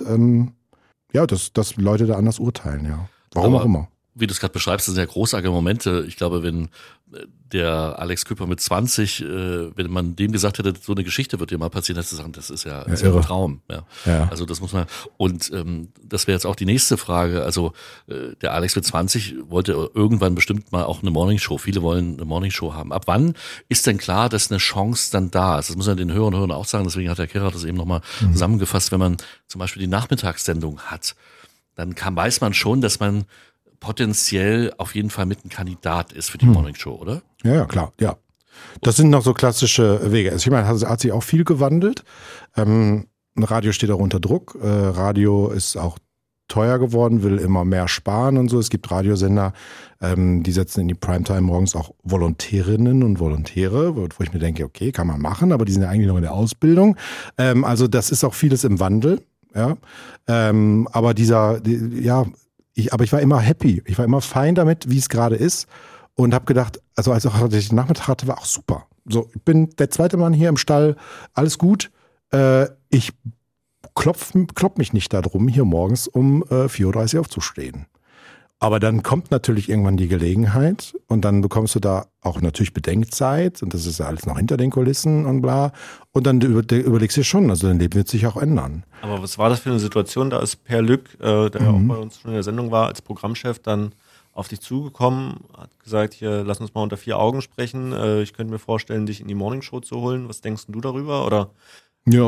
dass Leute da anders urteilen, ja. Warum aber auch immer. Wie du es gerade beschreibst, das sind ja großartige Momente. Ich glaube, wenn der Alex Küper mit 20, wenn man dem gesagt hätte, so eine Geschichte wird dir mal passieren, hätte du sagen, das ist ja ein Traum. Ja. Also das muss man, und das wäre jetzt auch die nächste Frage. Also der Alex mit 20 wollte irgendwann bestimmt mal auch eine Morningshow. Viele wollen eine Morningshow haben. Ab wann ist denn klar, dass eine Chance dann da ist? Das muss man den Hörern und Hörern auch sagen. Deswegen hat der Gerhard das eben nochmal zusammengefasst. Wenn man zum Beispiel die Nachmittagssendung hat, dann weiß man schon, dass man potenziell auf jeden Fall mit ein Kandidat ist für die Morningshow, oder? Ja, klar, ja. Das sind noch so klassische Wege. Ich meine, hat sich auch viel gewandelt. Ein Radio steht auch unter Druck. Radio ist auch teuer geworden, will immer mehr sparen und so. Es gibt Radiosender, die setzen in die Primetime morgens auch Volontärinnen und Volontäre, wo ich mir denke, okay, kann man machen, aber die sind ja eigentlich noch in der Ausbildung. Also das ist auch vieles im Wandel. Ja, aber aber ich war immer happy. Ich war immer fein damit, wie es gerade ist und habe gedacht, also als ich den Nachmittag hatte, war auch super. So, ich bin der zweite Mann hier im Stall, alles gut. Ich klopf mich nicht darum, hier morgens um 4:30 Uhr aufzustehen. Aber dann kommt natürlich irgendwann die Gelegenheit und dann bekommst du da auch natürlich Bedenkzeit und das ist ja alles noch hinter den Kulissen und bla. Und dann überlegst du dir schon, also dein Leben wird sich auch ändern. Aber was war das für eine Situation? Da ist Per Lück, der ja auch bei uns schon in der Sendung war, als Programmchef dann auf dich zugekommen, hat gesagt, hier, lass uns mal unter 4 Augen sprechen. Ich könnte mir vorstellen, dich in die Morningshow zu holen. Was denkst du darüber? Oder? Ja,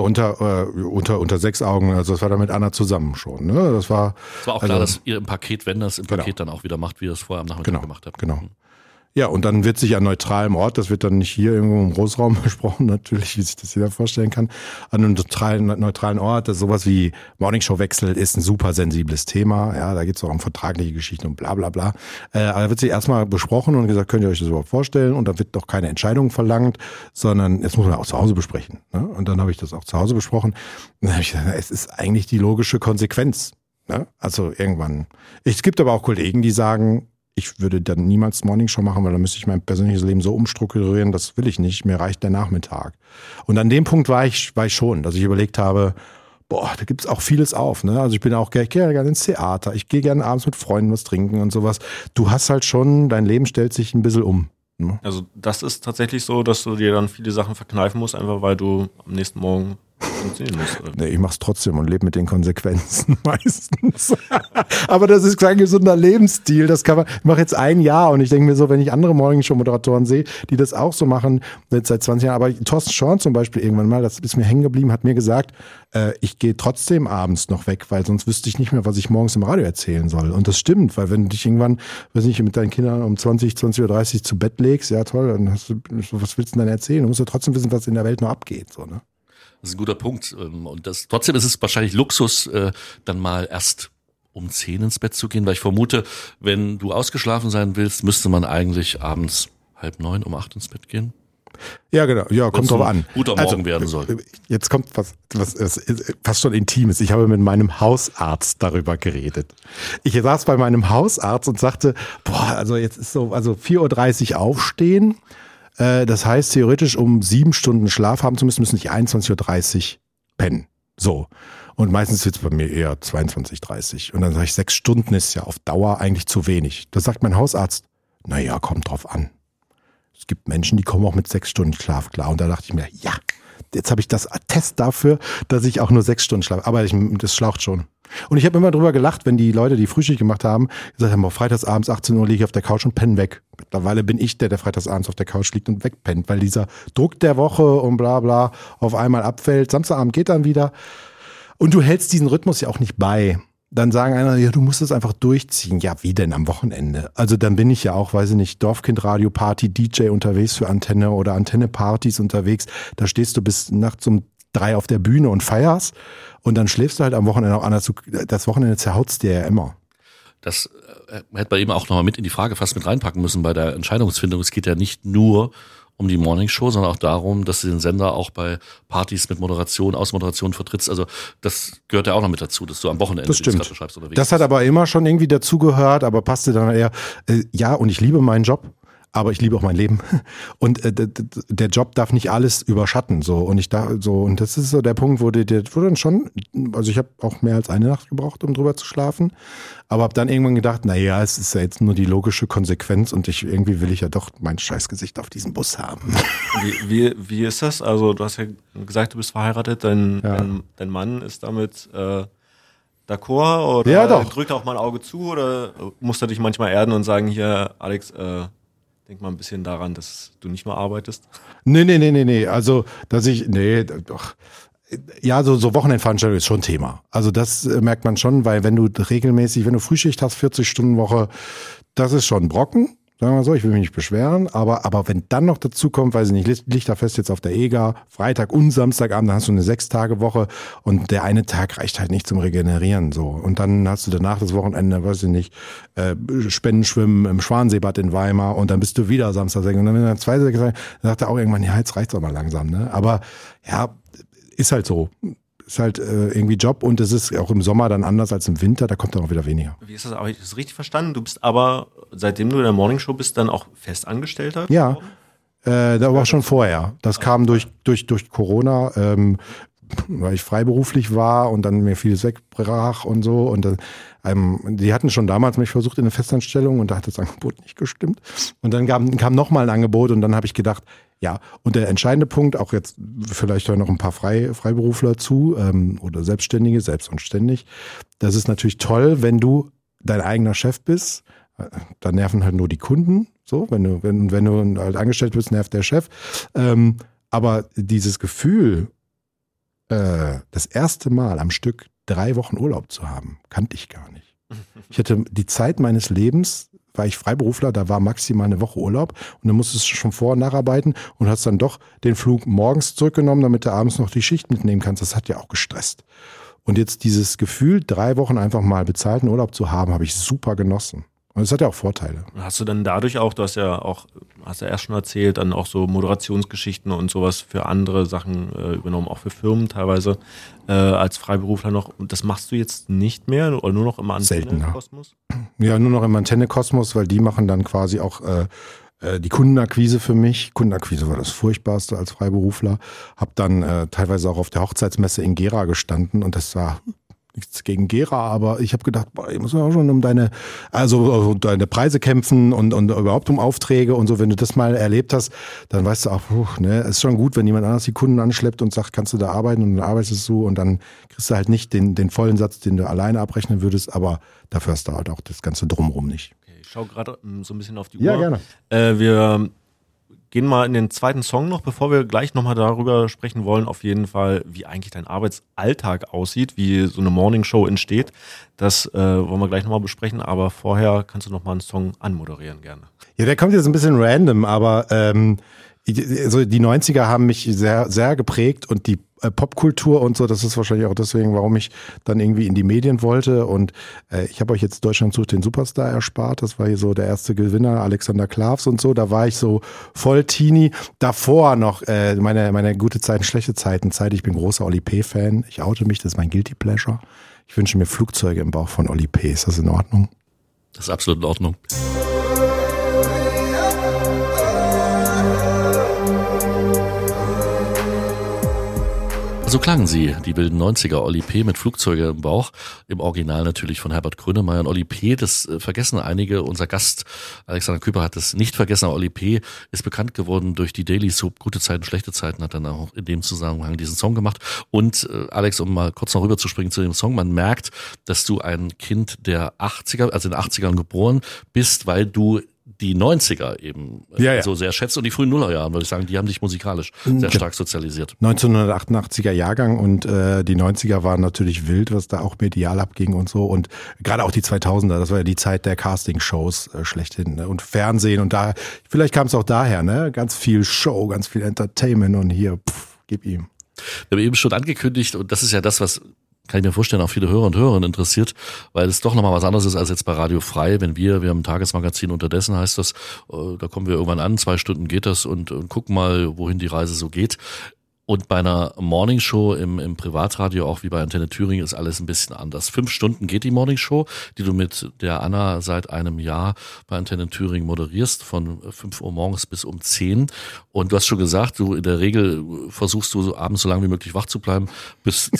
unter 6 Augen, also das war dann mit Anna zusammen schon. Ne? Das war auch klar, dass ihr im Paket, wenn das im Paket dann auch wieder macht, wie ihr es vorher am Nachmittag gemacht habt. Genau. Ja, und dann wird sich an neutralem Ort, das wird dann nicht hier irgendwo im Großraum besprochen, natürlich, wie sich das jeder vorstellen kann, an einem neutralen Ort, das sowas wie Morningshow-Wechsel ist ein super sensibles Thema, ja, da geht's auch um vertragliche Geschichten und bla bla bla. Aber da wird sich erstmal besprochen und gesagt, könnt ihr euch das überhaupt vorstellen? Und da wird doch keine Entscheidung verlangt, sondern es muss man auch zu Hause besprechen. Ne? Und dann habe ich das auch zu Hause besprochen. Und dann habe ich gesagt, es ist eigentlich die logische Konsequenz. Ne? Also irgendwann. Es gibt aber auch Kollegen, die sagen, ich würde dann niemals Morningshow machen, weil dann müsste ich mein persönliches Leben so umstrukturieren, das will ich nicht, mir reicht der Nachmittag. Und an dem Punkt war ich schon, dass ich überlegt habe, boah, da gibt's auch vieles auf. Ne? Also ich gehe gerne ins Theater, ich gehe gerne abends mit Freunden was trinken und sowas. Du hast halt schon, dein Leben stellt sich ein bisschen um. Ne? Also das ist tatsächlich so, dass du dir dann viele Sachen verkneifen musst, einfach weil du am nächsten Morgen funktionieren musst. Nee, ich mach's trotzdem und lebe mit den Konsequenzen meistens. Aber das ist kein gesunder Lebensstil. Das kann man, ich mache jetzt 1 Jahr und ich denke mir so, wenn ich andere Morningshow-Moderatoren sehe, die das auch so machen, jetzt seit 20 Jahren, aber Thorsten Schorn zum Beispiel irgendwann mal, das ist mir hängen geblieben, hat mir gesagt, ich gehe trotzdem abends noch weg, weil sonst wüsste ich nicht mehr, was ich morgens im Radio erzählen soll. Und das stimmt, weil wenn du dich irgendwann, weiß nicht, mit deinen Kindern um 20:30 Uhr zu Bett legst, ja toll, dann hast du, was willst du denn dann erzählen? Du musst ja trotzdem wissen, was in der Welt noch abgeht, so, ne? Das ist ein guter Punkt. Und trotzdem ist es wahrscheinlich Luxus, dann mal erst um 10 ins Bett zu gehen, weil ich vermute, wenn du ausgeschlafen sein willst, müsste man eigentlich abends 8:30, um 8 ins Bett gehen. Ja, genau. Ja, kommt drauf an. Guter Morgen werden soll. Jetzt kommt was fast schon Intimes. Ich habe mit meinem Hausarzt darüber geredet. Ich saß bei meinem Hausarzt und sagte, boah, also jetzt ist so, also 4:30 Uhr aufstehen. Das heißt, theoretisch, um 7 Stunden Schlaf haben zu müssen ich 21:30 Uhr pennen. So. Und meistens wird es bei mir eher 22:30 Uhr. Und dann sage ich, 6 Stunden ist ja auf Dauer eigentlich zu wenig. Da sagt mein Hausarzt, naja, kommt drauf an. Es gibt Menschen, die kommen auch mit 6 Stunden Schlaf klar. Und da dachte ich mir, ja, jetzt habe ich das Attest dafür, dass ich auch nur 6 Stunden schlafe. Aber das schlaucht schon. Und ich habe immer drüber gelacht, wenn die Leute, die Frühstück gemacht haben, gesagt haben, freitagsabends 18 Uhr liege ich auf der Couch und penne weg. Mittlerweile bin ich der freitagsabends auf der Couch liegt und wegpennt, weil dieser Druck der Woche und bla bla auf einmal abfällt. Samstagabend geht dann wieder. Und du hältst diesen Rhythmus ja auch nicht bei. Dann sagen einer, ja, du musst es einfach durchziehen. Ja, wie denn am Wochenende? Also dann bin ich ja auch, weiß ich nicht, Dorfkindradio, Party, DJ unterwegs für Antenne oder Antenne-Partys unterwegs. Da stehst du bis nachts um 3 auf der Bühne und feierst und dann schläfst du halt am Wochenende auch anders. Das Wochenende zerhaut's dir ja immer. Das hätte man eben auch nochmal mit in die Frage fast mit reinpacken müssen bei der Entscheidungsfindung. Es geht ja nicht nur um die Morningshow, sondern auch darum, dass du den Sender auch bei Partys mit Moderation, Außenmoderation vertrittst. Also das gehört ja auch noch mit dazu, dass du am Wochenende, das stimmt. Wie beschreibst, unterwegs das hat aber immer schon irgendwie dazugehört, aber passte dann eher, ja, und ich liebe meinen Job. Aber ich liebe auch mein Leben. Und der Job darf nicht alles überschatten. So. Und und das ist so der Punkt, wo dann schon, also ich habe auch mehr als eine Nacht gebraucht, um drüber zu schlafen. Aber habe dann irgendwann gedacht, naja, es ist ja jetzt nur die logische Konsequenz und irgendwie will ich ja doch mein Scheißgesicht auf diesem Bus haben. Wie ist das? Also du hast ja gesagt, du bist verheiratet, dein Mann ist damit d'accord oder ja, doch. Drückt er auch mal ein Auge zu oder musst du dich manchmal erden und sagen, hier, Alex, denk mal ein bisschen daran, dass du nicht mehr arbeitest. Nee. Also, doch. Ja, so Wochenendveranstaltung ist schon Thema. Also das merkt man schon, weil wenn du Frühschicht hast, 40-Stunden-Woche, das ist schon ein Brocken. Sagen wir mal so, ich will mich nicht beschweren, aber wenn dann noch dazu kommt, weiß ich nicht, Lichterfest jetzt auf der EGA, Freitag und Samstagabend, dann hast du eine 6-Tage-Woche und der eine Tag reicht halt nicht zum Regenerieren, so. Und dann hast du danach das Wochenende, weiß ich nicht, Spendenschwimmen im Schwanseebad in Weimar und dann bist du wieder Samstag. Und dann, wenn du dann 2 Tage gesagt, dann sagt er auch irgendwann, ja, jetzt reicht's doch mal langsam, ne? Aber ja, ist halt so. ist halt irgendwie Job und es ist auch im Sommer dann anders als im Winter, da kommt dann auch wieder weniger. Wie ist das? Habe ich das richtig verstanden? Du bist aber, seitdem du in der Morningshow bist, dann auch Festangestellter? Ja, da war schon vorher. Das kam durch Corona, weil ich freiberuflich war und dann mir vieles wegbrach und so. Und die hatten schon damals mich versucht in eine Festanstellung und da hat das Angebot nicht gestimmt. Und dann kam nochmal ein Angebot und dann habe ich gedacht, ja, und der entscheidende Punkt, auch jetzt vielleicht hören noch ein paar Freiberufler zu oder Selbstständige, selbst und ständig. Das ist natürlich toll, wenn du dein eigener Chef bist. Da nerven halt nur die Kunden. So, wenn du halt angestellt bist, nervt der Chef. Aber dieses Gefühl, das erste Mal am Stück 3 Wochen Urlaub zu haben, kannte ich gar nicht. Ich hatte die Zeit meines Lebens, war ich Freiberufler, da war maximal eine Woche Urlaub und dann musstest du schon vor- und nacharbeiten und hast dann doch den Flug morgens zurückgenommen, damit du abends noch die Schicht mitnehmen kannst. Das hat ja auch gestresst. Und jetzt dieses Gefühl, 3 Wochen einfach mal bezahlten Urlaub zu haben, habe ich super genossen. Und es hat ja auch Vorteile. Hast du dann dadurch auch, hast ja erst schon erzählt, dann auch so Moderationsgeschichten und sowas für andere Sachen übernommen, auch für Firmen teilweise als Freiberufler noch. Und das machst du jetzt nicht mehr oder nur noch im Antenne-Kosmos? Ja, nur noch im Antenne-Kosmos, weil die machen dann quasi auch die Kundenakquise für mich. Kundenakquise war das Furchtbarste als Freiberufler. Hab dann teilweise auch auf der Hochzeitsmesse in Gera gestanden und das war nichts gegen Gera, aber ich habe gedacht, boah, ich muss ja auch schon um deine Preise kämpfen und überhaupt um Aufträge und so. Wenn du das mal erlebt hast, dann weißt du auch, es ist schon gut, wenn jemand anders die Kunden anschleppt und sagt, kannst du da arbeiten und dann arbeitest du und dann kriegst du halt nicht den vollen Satz, den du alleine abrechnen würdest, aber dafür hast du halt auch das Ganze drumherum nicht. Okay, ich schaue gerade so ein bisschen auf die Uhr. Ja, gerne. Wir gehen mal in den zweiten Song noch, bevor wir gleich nochmal darüber sprechen wollen, auf jeden Fall, wie eigentlich dein Arbeitsalltag aussieht, wie so eine Morningshow entsteht. Das wollen wir gleich nochmal besprechen, aber vorher kannst du nochmal einen Song anmoderieren gerne. Ja, der kommt jetzt ein bisschen random, aber also die 90er haben mich sehr, sehr geprägt und die Popkultur und so, das ist wahrscheinlich auch deswegen, warum ich dann irgendwie in die Medien wollte und ich habe euch jetzt Deutschland sucht den Superstar erspart, das war hier so der erste Gewinner, Alexander Klavs und so, da war ich so voll Teenie, davor noch meine gute Zeiten, schlechte Zeiten, ich bin großer Oli P-Fan, ich oute mich, das ist mein Guilty Pleasure, ich wünsche mir Flugzeuge im Bauch von Oli P, ist das in Ordnung? Das ist absolut in Ordnung. So klangen sie, die wilden 90er, Oli P. mit Flugzeuge im Bauch, im Original natürlich von Herbert Grönemeyer. Und Oli P., das vergessen einige, unser Gast Alexander Küper hat es nicht vergessen, aber Oli P. ist bekannt geworden durch die Daily Soap, Gute Zeiten, Schlechte Zeiten, hat dann auch in dem Zusammenhang diesen Song gemacht. Und Alex, um mal kurz noch rüber zu springen zu dem Song, man merkt, dass du ein Kind der 80er, also in den 80ern geboren bist, weil du die 90er eben so sehr schätzt und die frühen Nullerjahren, würde ich sagen, die haben dich musikalisch sehr stark sozialisiert. 1988er Jahrgang und die 90er waren natürlich wild, was da auch medial abging und so und gerade auch die 2000er, das war ja die Zeit der Castingshows schlechthin, ne? Und Fernsehen und da, vielleicht kam es auch daher, ne? Ganz viel Show, ganz viel Entertainment und hier, gib ihm. Wir haben eben schon angekündigt und das ist ja das, was kann ich mir vorstellen, auch viele Hörer und Hörerinnen interessiert, weil es doch nochmal was anderes ist als jetzt bei Radio Frei. Wenn wir haben ein Tagesmagazin, unterdessen heißt das, da kommen wir irgendwann an, 2 Stunden geht das und gucken mal, wohin die Reise so geht. Und bei einer Morningshow im Privatradio, auch wie bei Antenne Thüringen, ist alles ein bisschen anders. 5 Stunden geht die Morningshow, die du mit der Anna seit einem Jahr bei Antenne Thüringen moderierst, von 5 Uhr morgens bis um 10. Und du hast schon gesagt, du in der Regel versuchst du abends so lange wie möglich wach zu bleiben, bis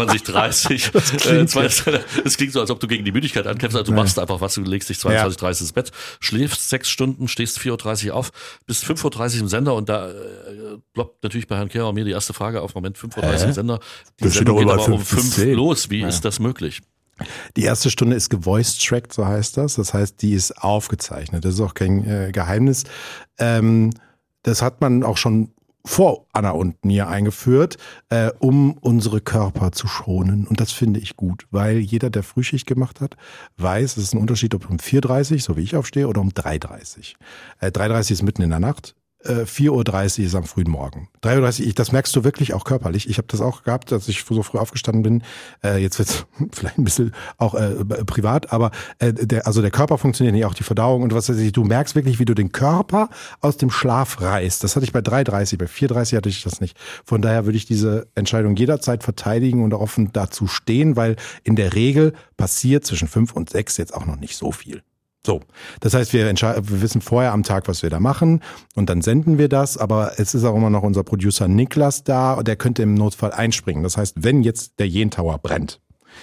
22:30. Es klingt so, als ob du gegen die Müdigkeit ankämpfst, also du machst einfach was, du legst dich 22:30 ins Bett, schläfst 6 Stunden, stehst 4:30 Uhr auf, bist 5:30 Uhr im Sender und da ploppt natürlich bei Herrn Kehrer und mir die erste Frage auf, Moment, 5:30 Uhr im Sender. Die Sendung geht aber um 5 los. Wie ist das möglich? Die erste Stunde ist gevoice-tracked, so heißt das. Das heißt, die ist aufgezeichnet. Das ist auch kein Geheimnis. Das hat man auch schon vor Anna und mir eingeführt, um unsere Körper zu schonen. Und das finde ich gut, weil jeder, der Frühschicht gemacht hat, weiß, es ist ein Unterschied, ob um 4:30, so wie ich aufstehe, oder um 3:30. 3:30 ist mitten in der Nacht. 4:30 Uhr ist am frühen Morgen. 3:30 Uhr, das merkst du wirklich auch körperlich. Ich habe das auch gehabt, als ich so früh aufgestanden bin. Jetzt wird's vielleicht ein bisschen auch privat, aber der Körper funktioniert nicht, auch die Verdauung und was weiß ich. Du merkst wirklich, wie du den Körper aus dem Schlaf reißt. Das hatte ich bei 3:30 Uhr, bei 4:30 Uhr hatte ich das nicht. Von daher würde ich diese Entscheidung jederzeit verteidigen und offen dazu stehen, weil in der Regel passiert zwischen 5 und 6 jetzt auch noch nicht so viel. So, das heißt, wir wissen vorher am Tag, was wir da machen und dann senden wir das, aber es ist auch immer noch unser Producer Niklas da und der könnte im Notfall einspringen. Das heißt, wenn jetzt der Jentower brennt,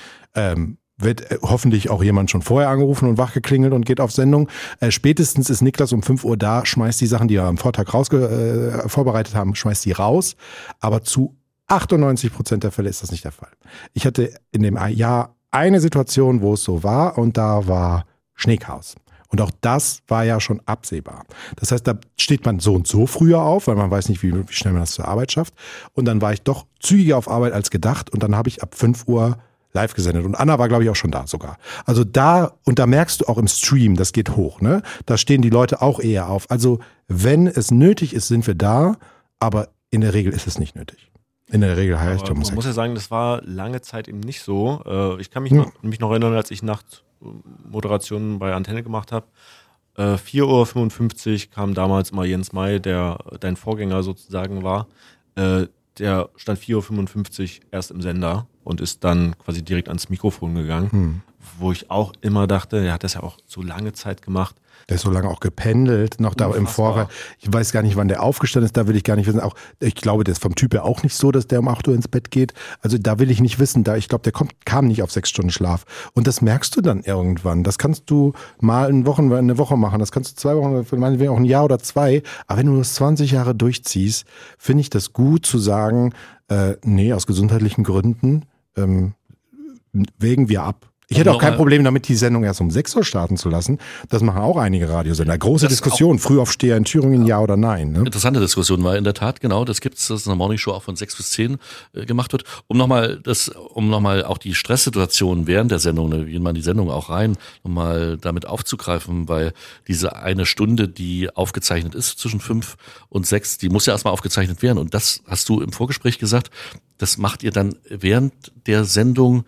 wird hoffentlich auch jemand schon vorher angerufen und wachgeklingelt und geht auf Sendung. Spätestens ist Niklas um 5 Uhr da, schmeißt die Sachen, die wir am Vortag vorbereitet haben, schmeißt die raus, aber zu 98% der Fälle ist das nicht der Fall. Ich hatte in dem Jahr eine Situation, wo es so war und da war Schneechaos. Und auch das war ja schon absehbar. Das heißt, da steht man so und so früher auf, weil man weiß nicht, wie schnell man das zur Arbeit schafft. Und dann war ich doch zügiger auf Arbeit als gedacht und dann habe ich ab 5 Uhr live gesendet. Und Anna war, glaube ich, auch schon da sogar. Also da merkst du auch im Stream, das geht hoch, ne? Da stehen die Leute auch eher auf. Also wenn es nötig ist, sind wir da, aber in der Regel ist es nicht nötig. In der Regel heißt man muss ja sagen, das war lange Zeit eben nicht so. Ich kann mich noch erinnern, als ich Nachtmoderationen bei Antenne gemacht habe. 4:55 Uhr kam damals mal Jens May, der dein Vorgänger sozusagen war. Der stand 4:55 Uhr erst im Sender und ist dann quasi direkt ans Mikrofon gegangen. Wo ich auch immer dachte, er hat das ja auch so lange Zeit gemacht. Der ist so lange auch gependelt, noch da im Vorfeld. Ich weiß gar nicht, wann der aufgestanden ist, da will ich gar nicht wissen. Auch, ich glaube, der ist vom Typ her auch nicht so, dass der um 8 Uhr ins Bett geht. Also da will ich nicht wissen, ich glaube, der kam nicht auf 6 Stunden Schlaf. Und das merkst du dann irgendwann. Das kannst du mal eine Woche machen, das kannst du 2 Wochen, meinetwegen auch ein Jahr oder 2. Aber wenn du das 20 Jahre durchziehst, finde ich das gut zu sagen, nee, aus gesundheitlichen Gründen wägen wir ab. Ich hätte auch kein Problem damit, die Sendung erst um 6 Uhr starten zu lassen. Das machen auch einige Radiosender. Große Diskussion, Frühaufsteher in Thüringen, ja oder nein. Ne? Interessante Diskussion, weil in der Tat, genau, das gibt's, dass eine Morningshow auch von 6 bis 10 gemacht wird. Um nochmal auch die Stresssituation während der Sendung, wie man die Sendung auch rein, nochmal damit aufzugreifen, weil diese eine Stunde, die aufgezeichnet ist zwischen 5 und 6, die muss ja erstmal aufgezeichnet werden. Und das hast du im Vorgespräch gesagt, das macht ihr dann während der Sendung,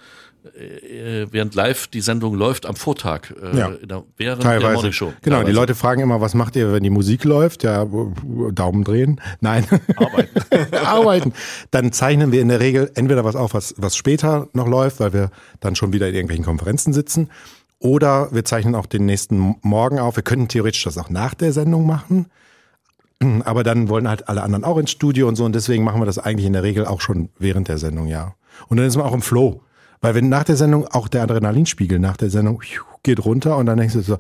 während live die Sendung läuft am Vortag, während teilweise. Der Morningshow. Genau, die Leute fragen immer, was macht ihr, wenn die Musik läuft? Ja, Daumen drehen. Nein. Arbeiten. Dann zeichnen wir in der Regel entweder was auf, was später noch läuft, weil wir dann schon wieder in irgendwelchen Konferenzen sitzen. Oder wir zeichnen auch den nächsten Morgen auf. Wir könnten theoretisch das auch nach der Sendung machen. Aber dann wollen halt alle anderen auch ins Studio und so. Und deswegen machen wir das eigentlich in der Regel auch schon während der Sendung, ja. Und dann ist man auch im Flow. Weil wenn nach der Sendung auch der Adrenalinspiegel nach der Sendung geht runter und dann denkst du so,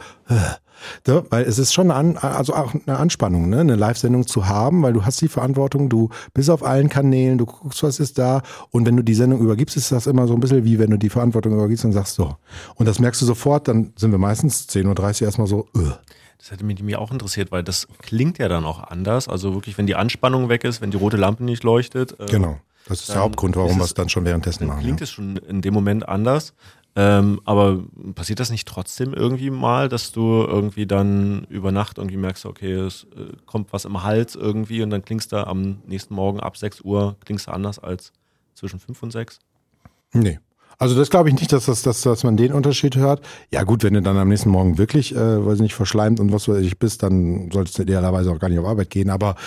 weil es ist schon also auch eine Anspannung, ne, eine Live-Sendung zu haben, weil du hast die Verantwortung, du bist auf allen Kanälen, du guckst, was ist da und wenn du die Sendung übergibst, ist das immer so ein bisschen wie wenn du die Verantwortung übergibst und sagst so. Und das merkst du sofort, dann sind wir meistens 10:30 Uhr erstmal so, Das hätte mich auch interessiert, weil das klingt ja dann auch anders. Also wirklich, wenn die Anspannung weg ist, wenn die rote Lampe nicht leuchtet. Genau. Das ist der Hauptgrund, warum wir es dann schon währenddessen machen. Klingt es schon in dem Moment anders. Aber passiert das nicht trotzdem irgendwie mal, dass du irgendwie dann über Nacht irgendwie merkst, okay, es kommt was im Hals irgendwie und dann klingst du am nächsten Morgen ab 6 Uhr, klingst du anders als zwischen 5 und 6? Nee. Also das glaube ich nicht, dass man den Unterschied hört. Ja gut, wenn du dann am nächsten Morgen wirklich, weiß nicht, verschleimt und was weiß ich bist, dann solltest du idealerweise auch gar nicht auf Arbeit gehen. Aber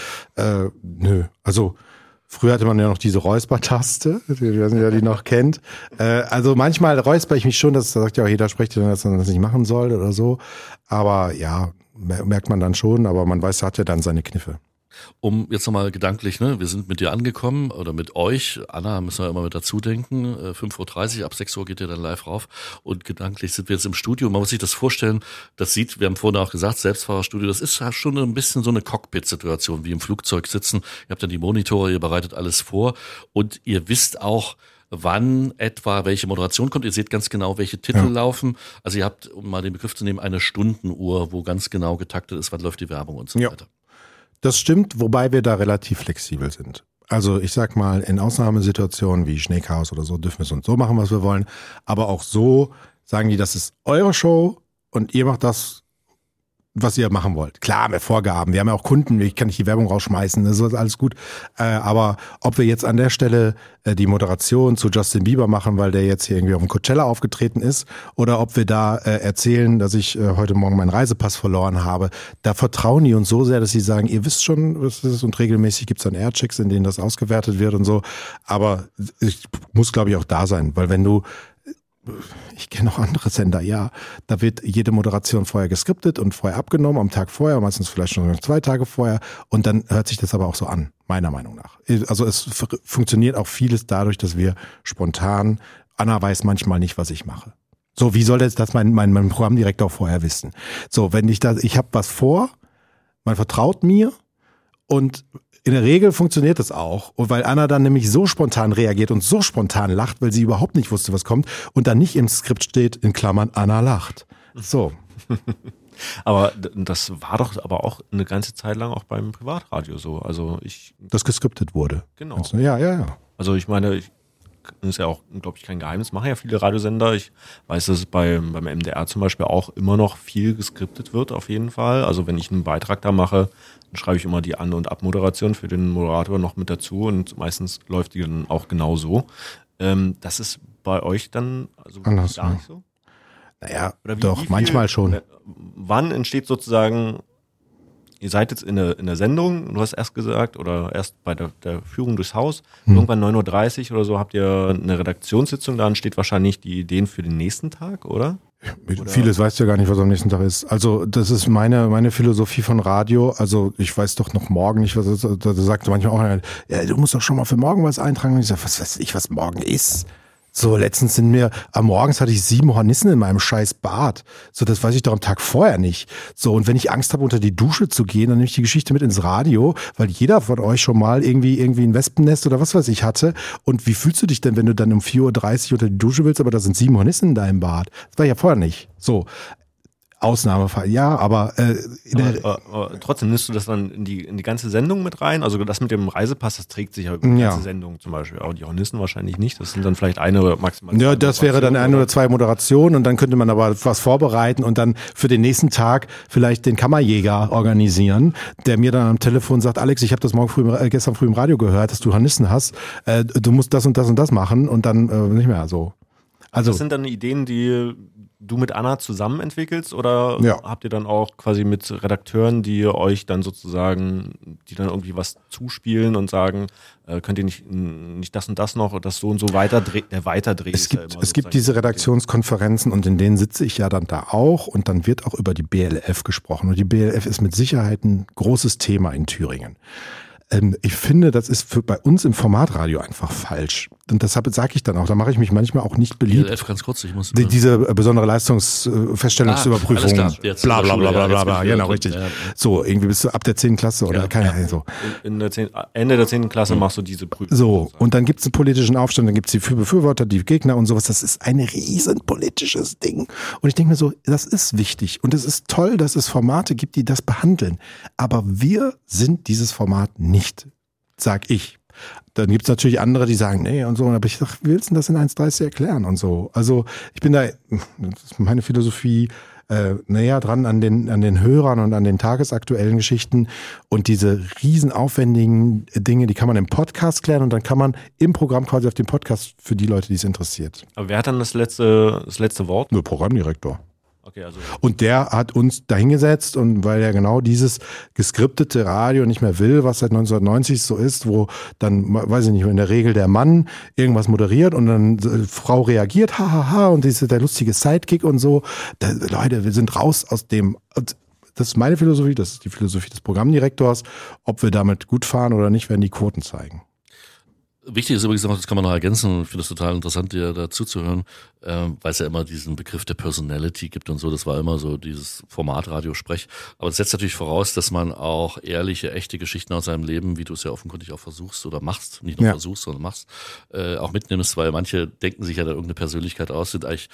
nö, also früher hatte man ja noch diese Räuspertaste, ich weiß nicht, wer die noch kennt. Also manchmal räusper ich mich schon, da sagt ja auch jeder Sprecher, dass man das nicht machen soll oder so. Aber ja, merkt man dann schon, aber man weiß, hat ja dann seine Kniffe. Um jetzt nochmal gedanklich, ne, wir sind mit dir angekommen oder mit euch, Anna müssen wir immer mit dazu denken, 5:30 Uhr, ab 6 Uhr geht ihr dann live rauf und gedanklich sind wir jetzt im Studio. Man muss sich das vorstellen, wir haben vorhin auch gesagt, Selbstfahrerstudio, das ist schon ein bisschen so eine Cockpit-Situation, wie im Flugzeug sitzen. Ihr habt dann die Monitore, ihr bereitet alles vor und ihr wisst auch, wann etwa welche Moderation kommt. Ihr seht ganz genau, welche Titel laufen. Also ihr habt, um mal den Begriff zu nehmen, eine Stundenuhr, wo ganz genau getaktet ist, wann läuft die Werbung und so weiter. Das stimmt, wobei wir da relativ flexibel sind. Also ich sag mal, in Ausnahmesituationen wie Schneechaos oder so dürfen wir es uns so machen, was wir wollen. Aber auch so sagen die, das ist eure Show und ihr macht das, was ihr machen wollt. Klar, haben wir Vorgaben. Wir haben ja auch Kunden. Ich kann nicht die Werbung rausschmeißen. Das ist alles gut. Aber ob wir jetzt an der Stelle die Moderation zu Justin Bieber machen, weil der jetzt hier irgendwie auf dem Coachella aufgetreten ist, oder ob wir da erzählen, dass ich heute Morgen meinen Reisepass verloren habe, da vertrauen die uns so sehr, dass sie sagen, ihr wisst schon, was das ist, und regelmäßig gibt's dann Airchecks, in denen das ausgewertet wird und so. Aber ich muss, glaube ich, auch da sein, weil wenn du ich kenne noch andere Sender, ja. Da wird jede Moderation vorher geskriptet und vorher abgenommen, am Tag vorher, meistens vielleicht schon 2 Tage vorher. Und dann hört sich das aber auch so an, meiner Meinung nach. Also es funktioniert auch vieles dadurch, dass wir spontan, Anna weiß manchmal nicht, was ich mache. So, wie soll das mein Programmdirektor vorher wissen? So, wenn ich habe was vor, man vertraut mir und in der Regel funktioniert das auch. Und weil Anna dann nämlich so spontan reagiert und so spontan lacht, weil sie überhaupt nicht wusste, was kommt und dann nicht im Skript steht, in Klammern, Anna lacht. So. Aber das war doch aber auch eine ganze Zeit lang auch beim Privatradio so. Also das geskriptet wurde. Genau. Ja. Also ich meine, das ist ja auch, glaube ich, kein Geheimnis, machen ja viele Radiosender. Ich weiß, dass es beim MDR zum Beispiel auch immer noch viel geskriptet wird, auf jeden Fall. Also wenn ich einen Beitrag da mache, dann schreibe ich immer die An- und Abmoderation für den Moderator noch mit dazu und meistens läuft die dann auch genau so. Das ist bei euch dann also anders, gar nicht so? Naja, doch, manchmal schon. Wann entsteht sozusagen, ihr seid jetzt in der Sendung, du hast erst gesagt, oder erst bei der Führung durchs Haus, irgendwann 9:30 Uhr oder so habt ihr eine Redaktionssitzung, da entsteht wahrscheinlich die Ideen für den nächsten Tag, oder? Vieles weißt du ja gar nicht, was am nächsten Tag ist. Also das ist meine Philosophie von Radio. Also ich weiß doch noch morgen nicht, was es ist. Da sagt manchmal auch einer, ja, du musst doch schon mal für morgen was eintragen. Und ich sage, was weiß ich, was morgen ist? So, letztens morgens hatte ich 7 Hornissen in meinem scheiß Bad. So, das weiß ich doch am Tag vorher nicht. So, und wenn ich Angst habe, unter die Dusche zu gehen, dann nehme ich die Geschichte mit ins Radio, weil jeder von euch schon mal irgendwie ein Wespennest oder was weiß ich hatte. Und wie fühlst du dich denn, wenn du dann um 4:30 Uhr unter die Dusche willst, aber da sind 7 Hornissen in deinem Bad? Das war ja vorher nicht. So. Ausnahmefall, ja, aber trotzdem nimmst du das dann in die ganze Sendung mit rein? Also das mit dem Reisepass, das trägt sich ja über die ganze Sendung zum Beispiel. Aber die Hornissen wahrscheinlich nicht. Das sind dann vielleicht eine oder maximal. Ja, das wäre dann 1 oder 2 Moderationen und dann könnte man aber was vorbereiten und dann für den nächsten Tag vielleicht den Kammerjäger organisieren, der mir dann am Telefon sagt, Alex, ich habe das gestern früh im Radio gehört, dass du Hornissen hast. Du musst das und das und das machen und dann nicht mehr so. Also das sind dann Ideen, die du mit Anna zusammen entwickelst oder habt ihr dann auch quasi mit Redakteuren, die euch dann sozusagen, die dann irgendwie was zuspielen und sagen, könnt ihr nicht das und das noch, das so und so weiterdrehen? Es gibt diese Redaktionskonferenzen und in denen sitze ich ja dann da auch und dann wird auch über die BLF gesprochen und die BLF ist mit Sicherheit ein großes Thema in Thüringen. Ich finde, das ist bei uns im Formatradio einfach falsch. Und deshalb sage ich dann auch, da mache ich mich manchmal auch nicht beliebt. BLF, ganz kurz, ich muss... Diese besondere Leistungsfeststellungsüberprüfung. Bla bla bla bla bla, genau, richtig. Ja. So, irgendwie bist du ab der 10. Klasse oder keine Ahnung. So. Ende der 10. Klasse machst du diese Prüfung. So, und dann gibt's einen politischen Aufstand, dann gibt's die Befürworter, die Gegner und sowas. Das ist ein riesen politisches Ding. Und ich denke mir so, das ist wichtig. Und es ist toll, dass es Formate gibt, die das behandeln. Aber wir sind dieses Format nicht, sag ich. Dann gibt's natürlich andere, die sagen, nee und so. Aber ich sag, wie willst du das in 1:30 erklären und so? Also ich bin da, das ist meine Philosophie, näher dran an den Hörern und an den tagesaktuellen Geschichten. Und diese riesen aufwendigen Dinge, die kann man im Podcast klären und dann kann man im Programm quasi auf dem Podcast für die Leute, die es interessiert. Aber wer hat dann das letzte Wort? Nur Programmdirektor. Okay, also. Und der hat uns dahingesetzt und weil er genau dieses geskriptete Radio nicht mehr will, was seit 1990 so ist, wo dann, weiß ich nicht, in der Regel der Mann irgendwas moderiert und dann Frau reagiert, hahaha, und der lustige Sidekick und so. Leute, wir sind raus aus dem, das ist meine Philosophie, das ist die Philosophie des Programmdirektors. Ob wir damit gut fahren oder nicht, werden die Quoten zeigen. Wichtig ist übrigens noch, das kann man noch ergänzen, ich finde es total interessant, dir dazu zu hören, weil es ja immer diesen Begriff der Personality gibt und so, das war immer so dieses Formatradio-Sprech. Aber es setzt natürlich voraus, dass man auch ehrliche, echte Geschichten aus seinem Leben, wie du es ja offenkundig auch versuchst oder machst, nicht nur versuchst, sondern machst, auch mitnimmst, weil manche denken sich ja da irgendeine Persönlichkeit aus, sind eigentlich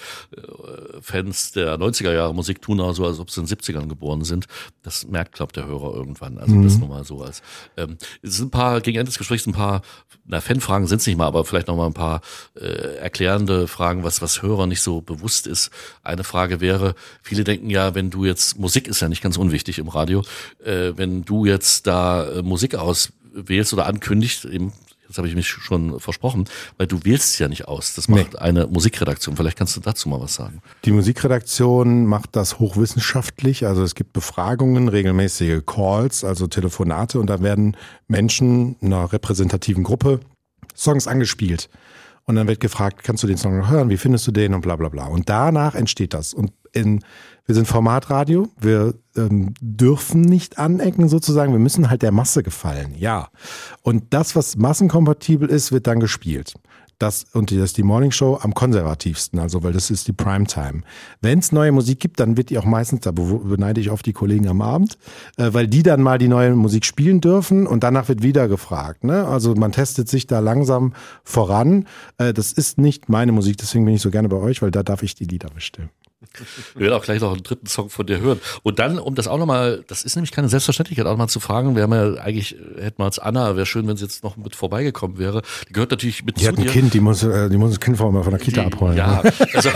Fans der 90er Jahre Musik, tun auch so, als ob sie in den 70ern geboren sind. Das merkt, glaubt der Hörer irgendwann. Also das nur mal so als. Es sind gegen Ende des Gesprächs ein paar Fanfragen Fragen sind es nicht mal, aber vielleicht noch mal ein paar erklärende Fragen, was Hörer nicht so bewusst ist. Eine Frage wäre, viele denken ja, wenn du jetzt, Musik ist ja nicht ganz unwichtig im Radio, wenn du jetzt da Musik auswählst oder ankündigst, eben, jetzt habe ich mich schon versprochen, weil du wählst es ja nicht aus. Das macht eine Musikredaktion. Vielleicht kannst du dazu mal was sagen. Die Musikredaktion macht das hochwissenschaftlich. Also es gibt Befragungen, regelmäßige Calls, also Telefonate, und da werden Menschen einer repräsentativen Gruppe Songs angespielt. Und dann wird gefragt, kannst du den Song noch hören? Wie findest du den? Und bla bla bla. Und danach entsteht das. Und wir sind Formatradio, wir dürfen nicht anecken sozusagen, wir müssen halt der Masse gefallen, ja. Und das, was massenkompatibel ist, wird dann gespielt. Das ist die Morningshow am konservativsten, also weil das ist die Primetime. Wenn es neue Musik gibt, dann wird die auch meistens, da beneide ich oft die Kollegen am Abend, weil die dann mal die neue Musik spielen dürfen und danach wird wieder gefragt. Ne? Also man testet sich da langsam voran. Das ist nicht meine Musik, deswegen bin ich so gerne bei euch, weil da darf ich die Lieder bestimmen. Wir werden auch gleich noch einen dritten Song von dir hören. Und dann, um das auch nochmal, das ist nämlich keine Selbstverständlichkeit, auch mal zu fragen, wir haben ja eigentlich, hätten wir als Anna, wäre schön, wenn sie jetzt noch mit vorbeigekommen wäre. Die gehört natürlich mit zu dir. Die hat ein Kind, die muss das Kind von der Kita abholen. Ja, also,